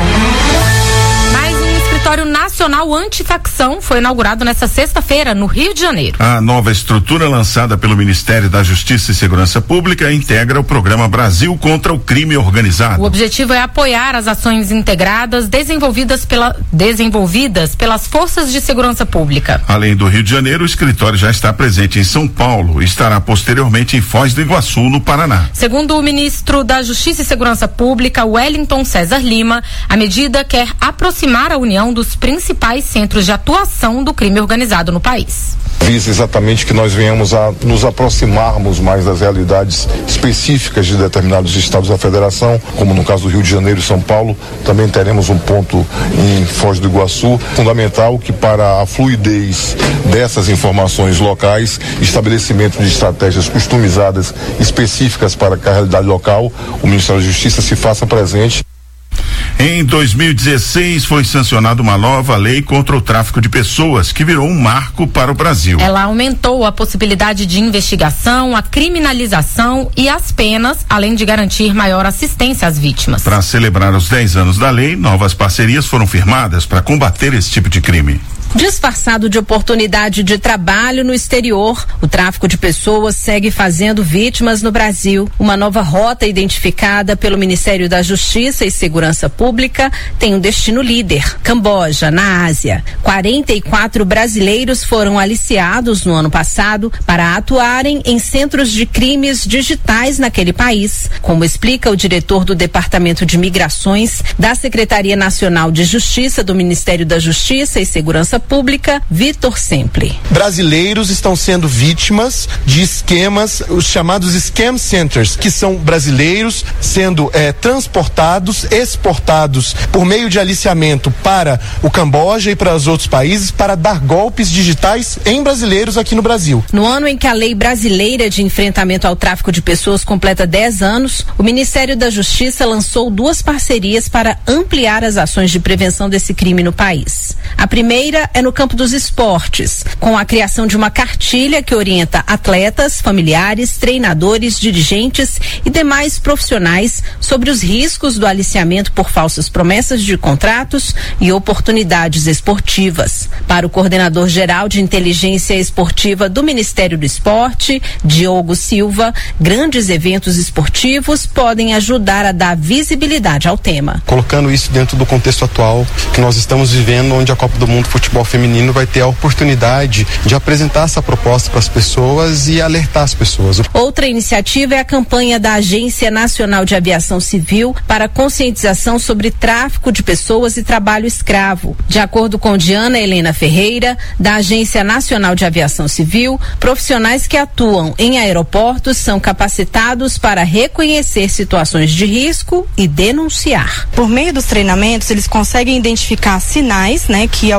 O Escritório Nacional Antifacção foi inaugurado nesta sexta-feira, no Rio de Janeiro. A nova estrutura lançada pelo Ministério da Justiça e Segurança Pública integra o programa Brasil contra o Crime Organizado. O objetivo é apoiar as ações integradas desenvolvidas, pela, desenvolvidas pelas forças de segurança pública. Além do Rio de Janeiro, o escritório já está presente em São Paulo e estará posteriormente em Foz do Iguaçu, no Paraná. Segundo o ministro da Justiça e Segurança Pública, Wellington César Lima, a medida quer aproximar a União dos principais centros de atuação do crime organizado no país. Visa exatamente que nós venhamos a nos aproximarmos mais das realidades específicas de determinados estados da federação, como no caso do Rio de Janeiro e São Paulo. Também teremos um ponto em Foz do Iguaçu. Fundamental que para a fluidez dessas informações locais, estabelecimento de estratégias customizadas específicas para a realidade local, o Ministério da Justiça se faça presente. Em dois mil e dezesseis foi sancionada uma nova lei contra o tráfico de pessoas, que virou um marco para o Brasil. Ela aumentou a possibilidade de investigação, a criminalização e as penas, além de garantir maior assistência às vítimas. Para celebrar os dez anos da lei, novas parcerias foram firmadas para combater esse tipo de crime. Disfarçado de oportunidade de trabalho no exterior, o tráfico de pessoas segue fazendo vítimas no Brasil. Uma nova rota identificada pelo Ministério da Justiça e Segurança Pública tem um destino líder, Camboja, na Ásia. quarenta e quatro brasileiros foram aliciados no ano passado para atuarem em centros de crimes digitais naquele país, como explica o diretor do Departamento de Migrações da Secretaria Nacional de Justiça do Ministério da Justiça e Segurança Pública, Vitor Sempre. Brasileiros estão sendo vítimas de esquemas, os chamados scam centers, que são brasileiros sendo eh, transportados, exportados por meio de aliciamento para o Camboja e para os outros países para dar golpes digitais em brasileiros aqui no Brasil. No ano em que a lei brasileira de enfrentamento ao tráfico de pessoas completa dez anos, o Ministério da Justiça lançou duas parcerias para ampliar as ações de prevenção desse crime no país. A primeira é no campo dos esportes, com a criação de uma cartilha que orienta atletas, familiares, treinadores, dirigentes e demais profissionais sobre os riscos do aliciamento por falsas promessas de contratos e oportunidades esportivas. Para o coordenador geral de inteligência esportiva do Ministério do Esporte, Diogo Silva, grandes eventos esportivos podem ajudar a dar visibilidade ao tema. Colocando isso dentro do contexto atual que nós estamos vivendo, onde a Copa do Mundo Futebol Feminino vai ter a oportunidade de apresentar essa proposta para as pessoas e alertar as pessoas. Outra iniciativa é a campanha da Agência Nacional de Aviação Civil para conscientização sobre tráfico de pessoas e trabalho escravo. De acordo com Diana Helena Ferreira, da Agência Nacional de Aviação Civil, profissionais que atuam em aeroportos são capacitados para reconhecer situações de risco e denunciar. Por meio dos treinamentos, eles conseguem identificar sinais, né, que algumas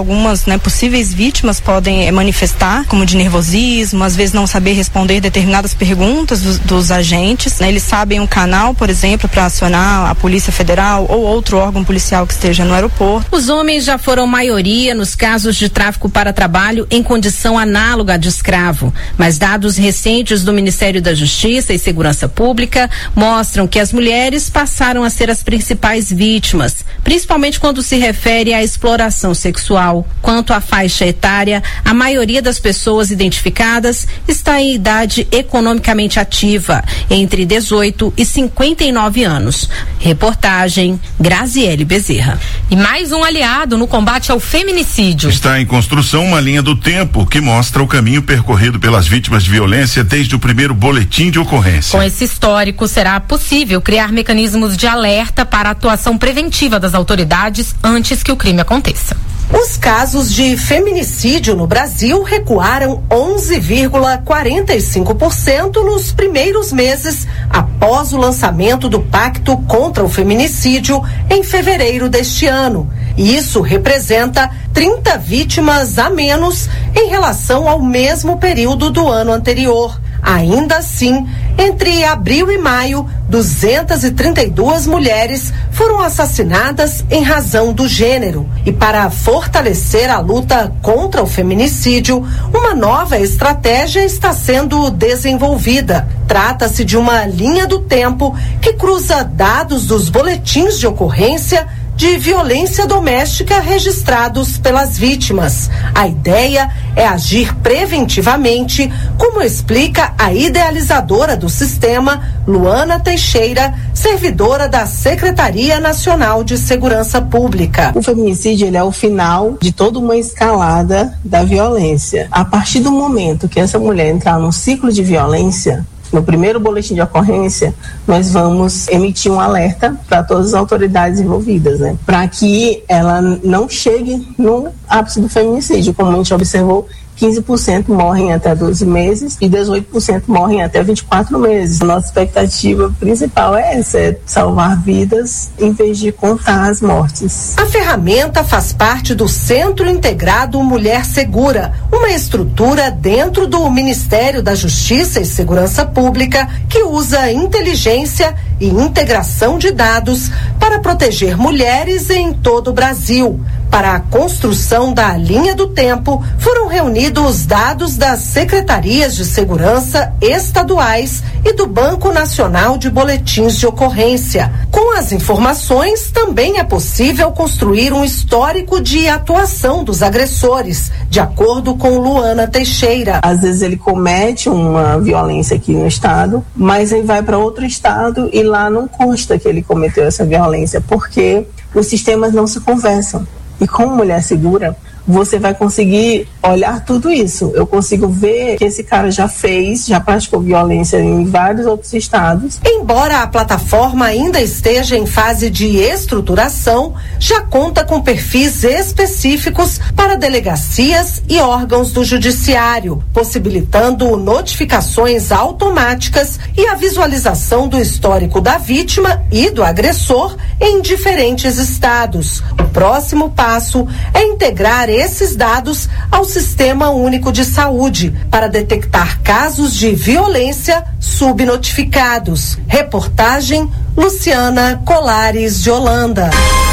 né? Possíveis vítimas podem é, manifestar, como de nervosismo, às vezes não saber responder determinadas perguntas dos, dos agentes, né? Eles sabem um canal, por exemplo, para acionar a Polícia Federal ou outro órgão policial que esteja no aeroporto. Os homens já foram maioria nos casos de tráfico para trabalho em condição análoga de escravo, mas dados recentes do Ministério da Justiça e Segurança Pública mostram que as mulheres passaram a ser as principais vítimas, principalmente quando se refere à exploração sexual. Quanto à faixa etária, a maioria das pessoas identificadas está em idade economicamente ativa, entre dezoito e cinquenta e nove anos. Reportagem Graziele Bezerra. E mais um aliado no combate ao feminicídio. Está em construção uma linha do tempo que mostra o caminho percorrido pelas vítimas de violência desde o primeiro boletim de ocorrência. Com esse histórico, será possível criar mecanismos de alerta para a atuação preventiva das autoridades antes que o crime aconteça. Os casos de feminicídio no Brasil recuaram onze vírgula quarenta e cinco por cento nos primeiros meses após o lançamento do Pacto contra o Feminicídio em fevereiro deste ano. E isso representa trinta vítimas a menos em relação ao mesmo período do ano anterior. Ainda assim, entre abril e maio, duzentas e trinta e duas mulheres foram assassinadas em razão do gênero. E para fortalecer a luta contra o feminicídio, uma nova estratégia está sendo desenvolvida. Trata-se de uma linha do tempo que cruza dados dos boletins de ocorrência de violência doméstica registrados pelas vítimas. A ideia é agir preventivamente, como explica a idealizadora do sistema, Luana Teixeira, servidora da Secretaria Nacional de Segurança Pública. O feminicídio ele é o final de toda uma escalada da violência. A partir do momento que essa mulher entrar num ciclo de violência, no primeiro boletim de ocorrência, nós vamos emitir um alerta para todas as autoridades envolvidas, né? Para que ela não chegue no ápice do feminicídio. Como a gente observou, quinze por cento morrem até doze meses e dezoito por cento morrem até vinte e quatro meses. A nossa expectativa principal é essa, é salvar vidas em vez de contar as mortes. A ferramenta faz parte do Centro Integrado Mulher Segura, uma estrutura dentro do Ministério da Justiça e Segurança Pública que usa inteligência e integração de dados para proteger mulheres em todo o Brasil. Para a construção da linha do tempo, foram reunidos dados das secretarias de segurança estaduais e do Banco Nacional de Boletins de Ocorrência. Com as informações, também é possível construir um histórico de atuação dos agressores, de acordo com Luana Teixeira. Às vezes ele comete uma violência aqui no estado, mas ele vai para outro estado e lá não consta que ele cometeu essa violência, porque os sistemas não se conversam. E como mulher segura, você vai conseguir olhar tudo isso. Eu consigo ver que esse cara já fez, já praticou violência em vários outros estados. Embora a plataforma ainda esteja em fase de estruturação, já conta com perfis específicos para delegacias e órgãos do judiciário, possibilitando notificações automáticas e a visualização do histórico da vítima e do agressor em diferentes estados. O próximo passo é integrar esses dados ao Sistema Único de Saúde para detectar casos de violência subnotificados. Reportagem Luciana Colares de Holanda.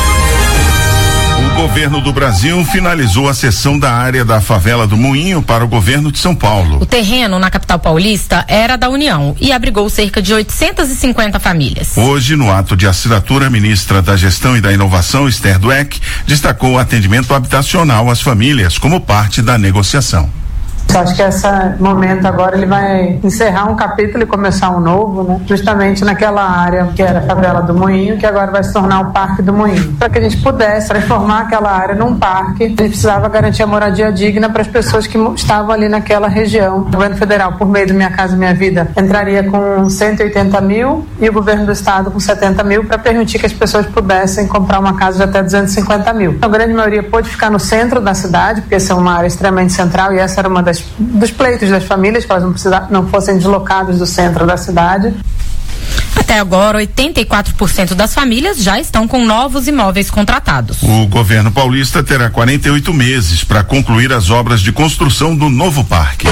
O governo do Brasil finalizou a cessão da área da favela do Moinho para o governo de São Paulo. O terreno na capital paulista era da União e abrigou cerca de oitocentas e cinquenta famílias. Hoje, no ato de assinatura, a ministra da Gestão e da Inovação, Esther Dweck, destacou o atendimento habitacional às famílias como parte da negociação. Eu acho que esse momento agora ele vai encerrar um capítulo e começar um novo, né? Justamente naquela área que era a favela do Moinho, que agora vai se tornar o Parque do Moinho. Para que a gente pudesse transformar aquela área num parque, a gente precisava garantir a moradia digna para as pessoas que estavam ali naquela região. O governo federal, por meio do Minha Casa Minha Vida, entraria com cento e oitenta mil e o governo do estado com setenta mil para permitir que as pessoas pudessem comprar uma casa de até duzentos e cinquenta mil. A grande maioria pôde ficar no centro da cidade, porque essa é uma área extremamente central e essa era uma das dos pleitos das famílias, que elas não, precisar, não fossem deslocadas do centro da cidade. Até agora, oitenta e quatro por cento das famílias já estão com novos imóveis contratados. O governo paulista terá quarenta e oito meses para concluir as obras de construção do novo parque.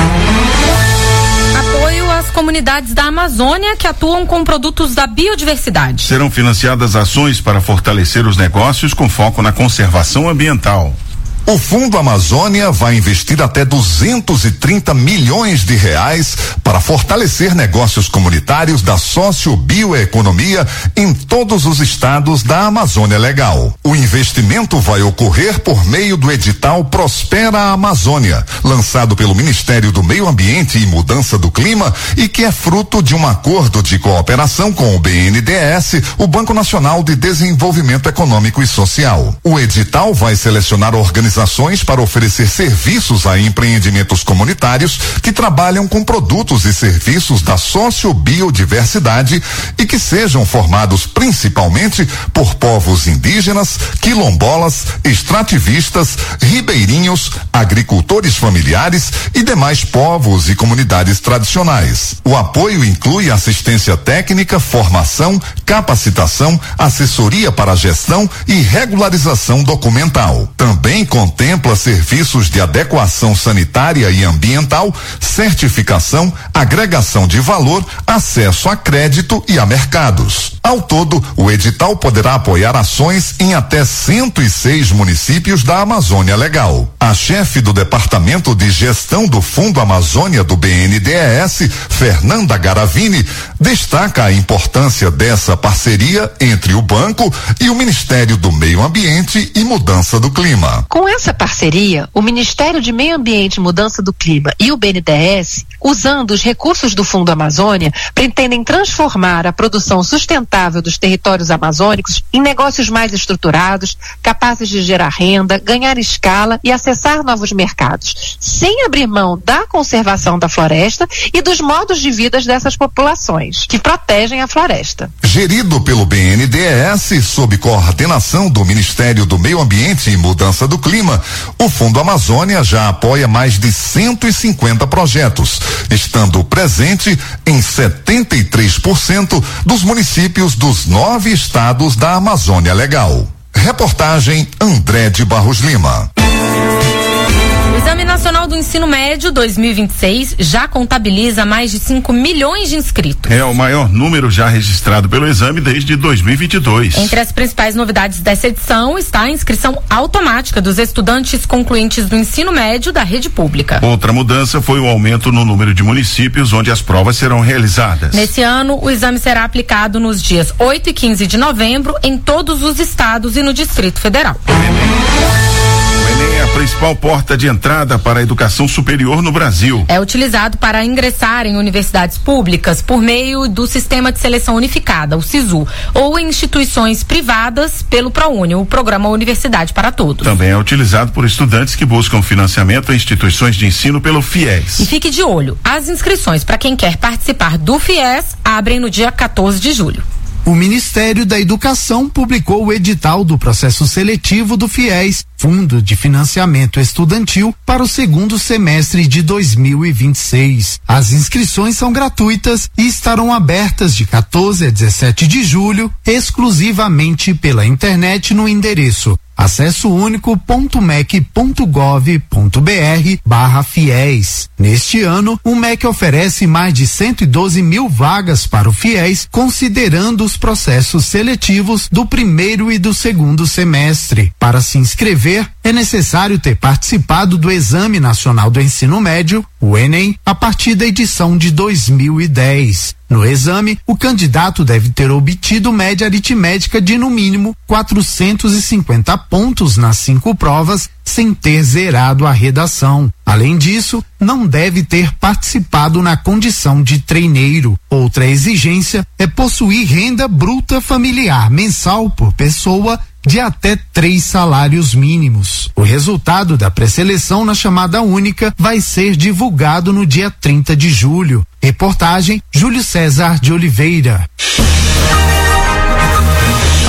Apoio às comunidades da Amazônia que atuam com produtos da biodiversidade. Serão financiadas ações para fortalecer os negócios com foco na conservação ambiental. O Fundo Amazônia vai investir até duzentos e trinta milhões de reais para fortalecer negócios comunitários da sociobioeconomia em todos os estados da Amazônia Legal. O investimento vai ocorrer por meio do edital Prospera Amazônia, lançado pelo Ministério do Meio Ambiente e Mudança do Clima e que é fruto de um acordo de cooperação com o B N D E S, o Banco Nacional de Desenvolvimento Econômico e Social. O edital vai selecionar organizações para oferecer serviços a empreendimentos comunitários que trabalham com produtos e serviços da sociobiodiversidade e que sejam formados principalmente por povos indígenas, quilombolas, extrativistas, ribeirinhos, agricultores familiares e demais povos e comunidades tradicionais. O apoio inclui assistência técnica, formação, capacitação, assessoria para a gestão e regularização documental. Também com contempla serviços de adequação sanitária e ambiental, certificação, agregação de valor, acesso a crédito e a mercados. Ao todo, o edital poderá apoiar ações em até cento e seis municípios da Amazônia Legal. A chefe do Departamento de Gestão do Fundo Amazônia do B N D E S, Fernanda Garavini, destaca a importância dessa parceria entre o banco e o Ministério do Meio Ambiente e Mudança do Clima. Com essa parceria, o Ministério de Meio Ambiente e Mudança do Clima e o B N D E S, usando os recursos do Fundo Amazônia, pretendem transformar a produção sustentável dos territórios amazônicos em negócios mais estruturados, capazes de gerar renda, ganhar escala e acessar novos mercados, sem abrir mão da conservação da floresta e dos modos de vida dessas populações, que protegem a floresta. Gerido pelo B N D E S, sob coordenação do Ministério do Meio Ambiente e Mudança do Clima, o Fundo Amazônia já apoia mais de cento e cinquenta projetos, estando presente em setenta e três por cento dos municípios dos nove estados da Amazônia Legal. Reportagem André de Barros Lima. O Exame Nacional do Ensino Médio dois mil e vinte e seis já contabiliza mais de cinco milhões de inscritos. É o maior número já registrado pelo exame desde dois mil e vinte e dois. Entre as principais novidades dessa edição está a inscrição automática dos estudantes concluintes do ensino médio da rede pública. Outra mudança foi o aumento no número de municípios onde as provas serão realizadas. Nesse ano, o exame será aplicado nos dias oito e quinze de novembro em todos os estados e no Distrito Federal. O Enem é a principal porta de entrada para a educação superior no Brasil. É utilizado para ingressar em universidades públicas por meio do Sistema de Seleção Unificada, o SISU, ou em instituições privadas pelo ProUni, o Programa Universidade para Todos. Também é utilizado por estudantes que buscam financiamento em instituições de ensino pelo FIES. E fique de olho, as inscrições para quem quer participar do FIES abrem no dia quatorze de julho. O Ministério da Educação publicou o edital do processo seletivo do FIES, Fundo de Financiamento Estudantil, para o segundo semestre de dois mil e vinte e seis. As inscrições são gratuitas e estarão abertas de quatorze a dezessete de julho, exclusivamente pela internet no endereço acesso único ponto mec ponto gov ponto br barra fiéis. Neste ano, o M E C oferece mais de cento e doze mil vagas para o FIES, considerando os processos seletivos do primeiro e do segundo semestre. Para se inscrever, é necessário ter participado do Exame Nacional do Ensino Médio, o Enem, a partir da edição de dois mil e dez. No exame, o candidato deve ter obtido média aritmética de no mínimo quatrocentos e cinquenta pontos nas cinco provas, sem ter zerado a redação. Além disso, não deve ter participado na condição de treineiro. Outra exigência é possuir renda bruta familiar mensal por pessoa de até três salários mínimos. O resultado da pré-seleção na chamada única vai ser divulgado no dia trinta de julho. Reportagem Júlio César de Oliveira. A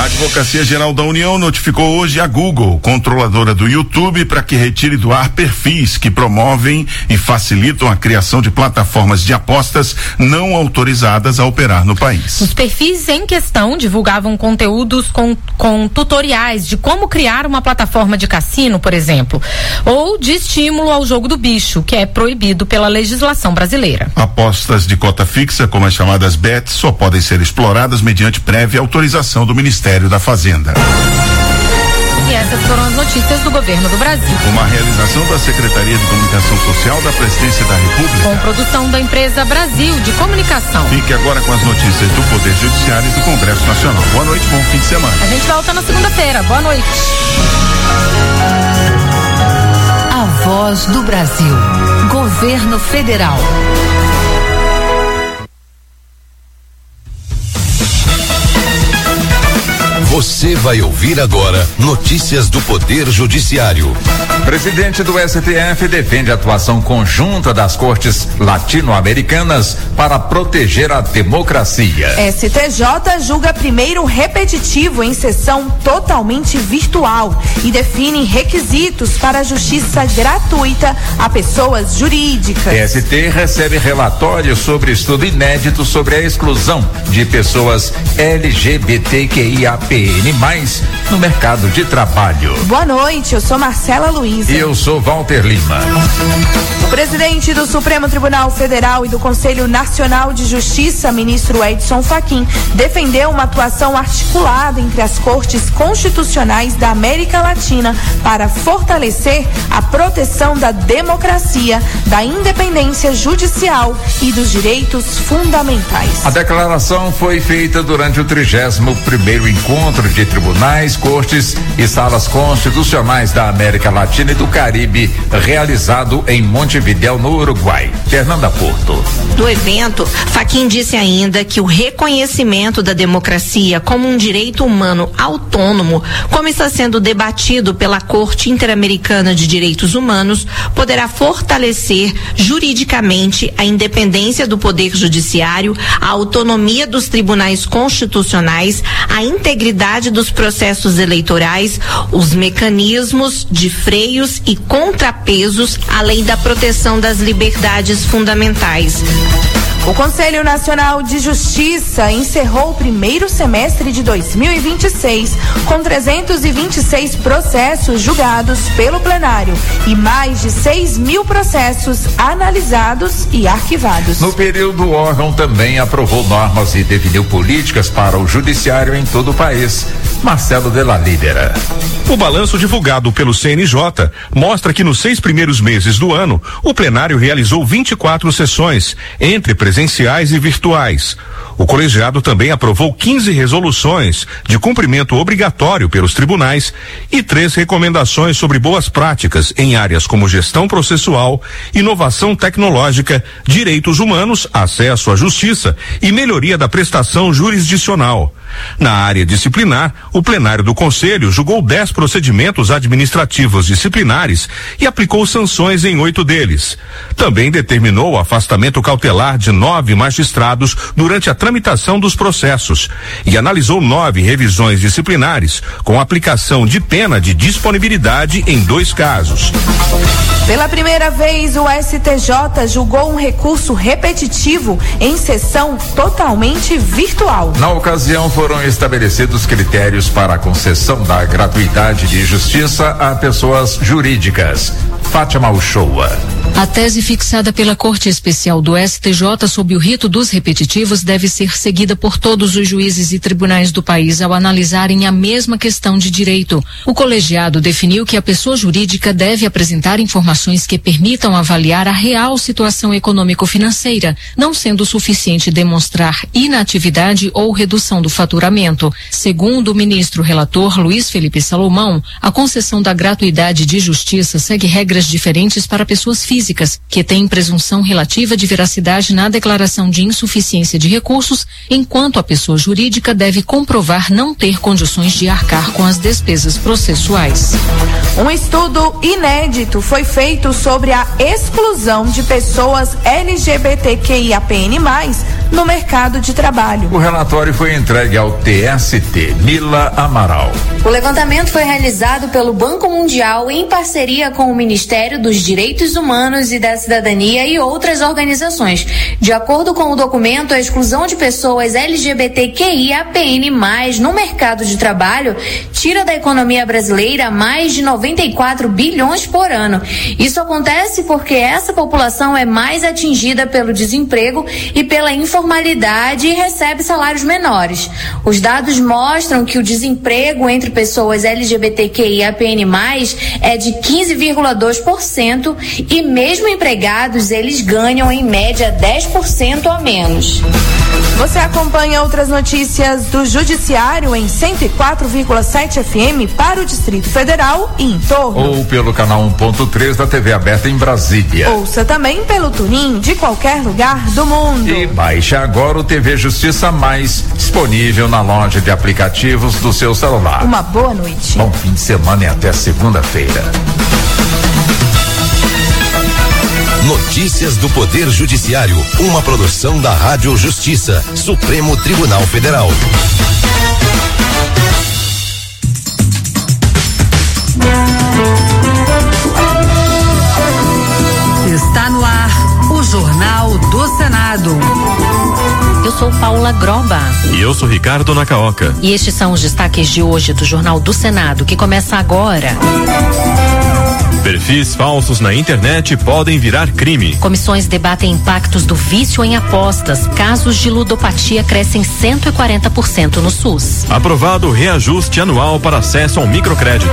Advocacia Geral da União notificou hoje a Google, controladora do YouTube, para que retire do ar perfis que promovem e facilitam a criação de plataformas de apostas não autorizadas a operar no país. Os perfis em questão divulgavam conteúdos com, com tutoriais de como criar uma plataforma de cassino, por exemplo, ou de estímulo ao jogo do bicho, que é proibido pela legislação brasileira. Apostas de cota fixa, como as chamadas bets, só podem ser exploradas mediante prévia autorização do Ministério da Fazenda. E essas foram as notícias do governo do Brasil. Uma realização da Secretaria de Comunicação Social da Presidência da República. Com produção da empresa Brasil de Comunicação. Fique agora com as notícias do Poder Judiciário e do Congresso Nacional. Boa noite, bom fim de semana. A gente volta na segunda-feira. Boa noite. A Voz do Brasil. Governo Federal. Você vai ouvir agora notícias do Poder Judiciário. Presidente do S T F defende a atuação conjunta das cortes latino-americanas para proteger a democracia. S T J julga primeiro repetitivo em sessão totalmente virtual e define requisitos para a justiça gratuita a pessoas jurídicas. S T recebe relatório sobre estudo inédito sobre a exclusão de pessoas L G B T Q I A P N mais, no mercado de trabalho. Boa noite, eu sou Marcela Luiza. E eu sou Walter Lima. O presidente do Supremo Tribunal Federal e do Conselho Nacional de Justiça, ministro Edson Fachin, defendeu uma atuação articulada entre as cortes constitucionais da América Latina para fortalecer a proteção da democracia, da independência judicial e dos direitos fundamentais. A declaração foi feita durante o trigésimo primeiro encontro de tribunais, cortes e salas constitucionais da América Latina e do Caribe, realizado em Montevidéu, no Uruguai. Fernanda Porto. Do evento, Fachin disse ainda que o reconhecimento da democracia como um direito humano autônomo, como está sendo debatido pela Corte Interamericana de Direitos Humanos, poderá fortalecer juridicamente a independência do Poder Judiciário, a autonomia dos tribunais constitucionais, a integridade dos processos eleitorais, os mecanismos de freios e contrapesos, além da proteção das liberdades fundamentais. O Conselho Nacional de Justiça encerrou o primeiro semestre de dois mil e vinte e seis com trezentos e vinte e seis processos julgados pelo plenário e mais de seis mil processos analisados e arquivados. No período, o órgão também aprovou normas e definiu políticas para o judiciário em todo o país. Marcelo Della Lídera. O balanço divulgado pelo C N J mostra que nos seis primeiros meses do ano, o plenário realizou vinte e quatro sessões, entre presenciais e virtuais. O colegiado também aprovou quinze resoluções de cumprimento obrigatório pelos tribunais e três recomendações sobre boas práticas em áreas como gestão processual, inovação tecnológica, direitos humanos, acesso à justiça e melhoria da prestação jurisdicional. Na área disciplinar, o plenário do Conselho julgou dez procedimentos administrativos disciplinares e aplicou sanções em oito deles. Também determinou o afastamento cautelar de nove magistrados durante a tramitação dos processos e analisou nove revisões disciplinares com aplicação de pena de disponibilidade em dois casos. Pela primeira vez, o S T J julgou um recurso repetitivo em sessão totalmente virtual. Na ocasião, foram estabelecidos critérios para a concessão da gratuidade de justiça a pessoas jurídicas. Fátima Uchoa. A tese fixada pela Corte Especial do S T J sobre o rito dos repetitivos deve ser seguida por todos os juízes e tribunais do país ao analisarem a mesma questão de direito. O colegiado definiu que a pessoa jurídica deve apresentar informações que permitam avaliar a real situação econômico-financeira, não sendo suficiente demonstrar inatividade ou redução do faturamento. Segundo o ministro relator Luiz Felipe Salomão, a concessão da gratuidade de justiça segue regras diferentes para pessoas físicas, que têm presunção relativa de veracidade na declaração de insuficiência de recursos, enquanto a pessoa jurídica deve comprovar não ter condições de arcar com as despesas processuais. Um estudo inédito foi feito sobre a exclusão de pessoas L G B T Q I A P N mais, no mercado de trabalho. O relatório foi entregue ao T S T. Mila Amaral. O levantamento foi realizado pelo Banco Mundial em parceria com o Ministério dos Direitos Humanos e da Cidadania e outras organizações. De acordo com o documento, a exclusão de pessoas L G B T Q I A P N mais, no mercado de trabalho tira da economia brasileira mais de noventa e quatro bilhões por ano. Isso acontece porque essa população é mais atingida pelo desemprego e pela informalidade e recebe salários menores. Os dados mostram que o desemprego entre pessoas L G B T Q I A P N mais, é de quinze vírgula dois por cento e mesmo empregados eles ganham em média dez por cento a menos. Você acompanha outras notícias do Judiciário em cento e quatro vírgula sete F M para o Distrito Federal e em torno. Ou pelo canal um ponto três da T V aberta em Brasília. Ouça também pelo Tunin de qualquer lugar do mundo. E baixe agora o T V Justiça Mais, disponível na loja de aplicativos do seu celular. Uma boa noite. Bom fim de semana e até segunda-feira. Notícias do Poder Judiciário, uma produção da Rádio Justiça, Supremo Tribunal Federal. Está no ar o Jornal do Senado. Eu sou Paula Groba. E eu sou Ricardo Nacaoca. E estes são os destaques de hoje do Jornal do Senado, que começa agora. Perfis falsos na internet podem virar crime. Comissões debatem impactos do vício em apostas. Casos de ludopatia crescem cento e quarenta por cento no SUS. Aprovado reajuste anual para acesso ao microcrédito.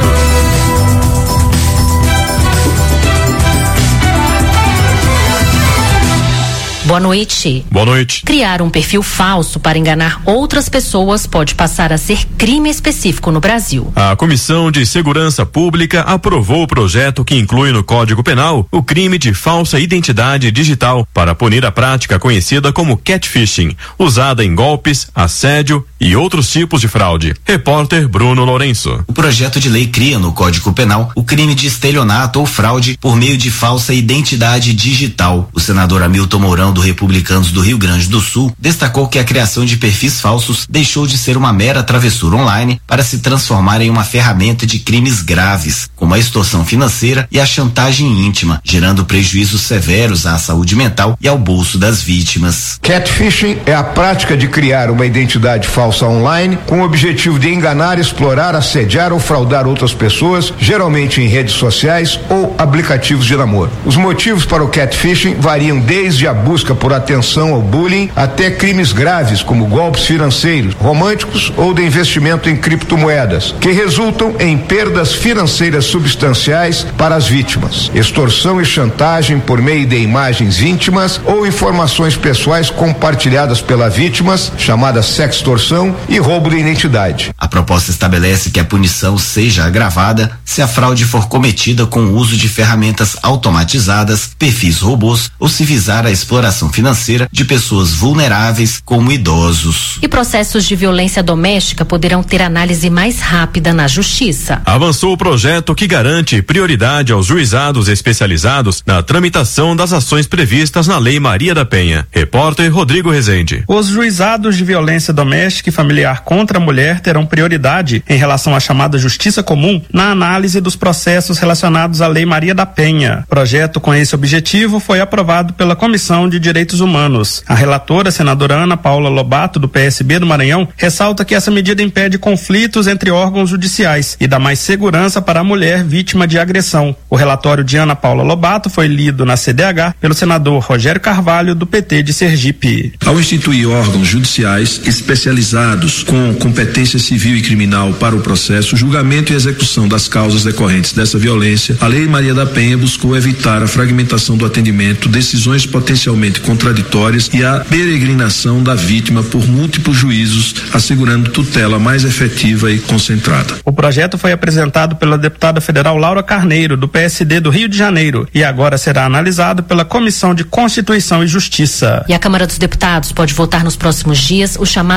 Boa noite. Boa noite. Criar um perfil falso para enganar outras pessoas pode passar a ser crime específico no Brasil. A Comissão de Segurança Pública aprovou o projeto que inclui no Código Penal o crime de falsa identidade digital para punir a prática conhecida como catfishing, usada em golpes, assédio e outros tipos de fraude. Repórter Bruno Lourenço. O projeto de lei cria no Código Penal o crime de estelionato ou fraude por meio de falsa identidade digital. O senador Hamilton Mourão, do Republicanos do Rio Grande do Sul, destacou que a criação de perfis falsos deixou de ser uma mera travessura online para se transformar em uma ferramenta de crimes graves, como a extorsão financeira e a chantagem íntima, gerando prejuízos severos à saúde mental e ao bolso das vítimas. Catfishing é a prática de criar uma identidade falsa online com o objetivo de enganar, explorar, assediar ou fraudar outras pessoas, geralmente em redes sociais ou aplicativos de namoro. Os motivos para o catfishing variam desde a busca por atenção ao bullying até crimes graves como golpes financeiros, românticos ou de investimento em criptomoedas, que resultam em perdas financeiras substanciais para as vítimas. Extorsão e chantagem por meio de imagens íntimas ou informações pessoais compartilhadas pela vítima, chamada sextorção, e roubo de identidade. A proposta estabelece que a punição seja agravada se a fraude for cometida com o uso de ferramentas automatizadas, perfis robôs ou se visar a exploração financeira de pessoas vulneráveis como idosos. E processos de violência doméstica poderão ter análise mais rápida na Justiça. Avançou o projeto que garante prioridade aos juizados especializados na tramitação das ações previstas na Lei Maria da Penha. Repórter Rodrigo Rezende. Os juizados de violência doméstica e familiar contra a mulher terão prioridade em relação à chamada Justiça Comum na análise dos processos relacionados à Lei Maria da Penha. O projeto com esse objetivo foi aprovado pela Comissão de Direitos Humanos. A relatora, senadora Ana Paula Lobato, do P S B do Maranhão, ressalta que essa medida impede conflitos entre órgãos judiciais e dá mais segurança para a mulher vítima de agressão. O relatório de Ana Paula Lobato foi lido na C D H pelo senador Rogério Carvalho, do P T de Sergipe. Ao instituir órgãos judiciais especializados com competência civil e criminal para o processo, julgamento e execução das causas decorrentes dessa violência, a Lei Maria da Penha buscou evitar a fragmentação do atendimento, decisões potencialmente contraditórias e a peregrinação da vítima por múltiplos juízos, assegurando tutela mais efetiva e concentrada. O projeto foi apresentado pela deputada federal Laura Carneiro, do P S D do Rio de Janeiro, e agora será analisado pela Comissão de Constituição e Justiça. E a Câmara dos Deputados pode votar nos próximos dias o chamado P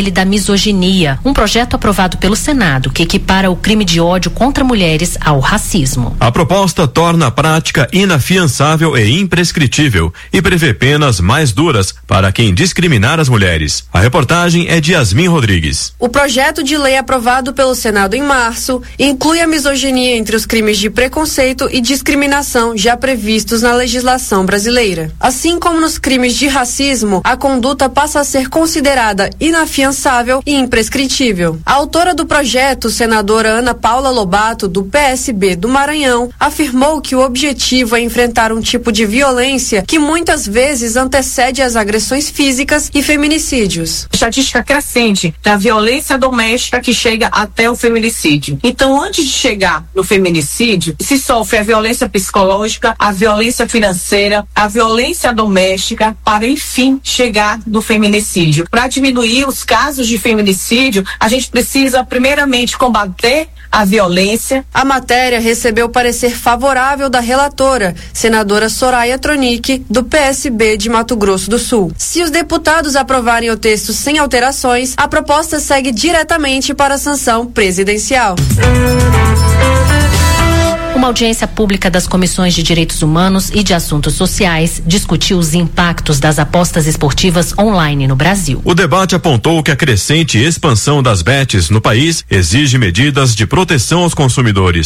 L da misoginia, um projeto aprovado pelo Senado que equipara o crime de ódio contra mulheres ao racismo. A proposta torna a prática inafiançável e imprescritível e prevê penas mais duras para quem discriminar as mulheres. A reportagem é de Yasmin Rodrigues. O projeto de lei aprovado pelo Senado em março inclui a misoginia entre os crimes de preconceito e discriminação já previstos na legislação brasileira. Assim como nos crimes de racismo, a conduta passa a ser considerada inafiançável e imprescritível. A autora do projeto, senadora Ana Paula Lobato, do P S B do Maranhão, afirmou que o objetivo é enfrentar um tipo de violência que muitas vezes antecede as agressões físicas e feminicídios. Estatística crescente da violência doméstica que chega até o feminicídio. Então, antes de chegar no feminicídio, se sofre a violência psicológica, a violência financeira, a violência doméstica, para enfim chegar no feminicídio. Para diminuir os casos de feminicídio, a gente precisa primeiramente combater a violência. A matéria recebeu parecer favorável da relatora, senadora Soraya Tronic, do P S B de Mato Grosso do Sul. Se os deputados aprovarem o texto sem alterações, a proposta segue diretamente para a sanção presidencial. Uma audiência pública das Comissões de Direitos Humanos e de Assuntos Sociais discutiu os impactos das apostas esportivas online no Brasil. O debate apontou que a crescente expansão das bets no país exige medidas de proteção aos consumidores.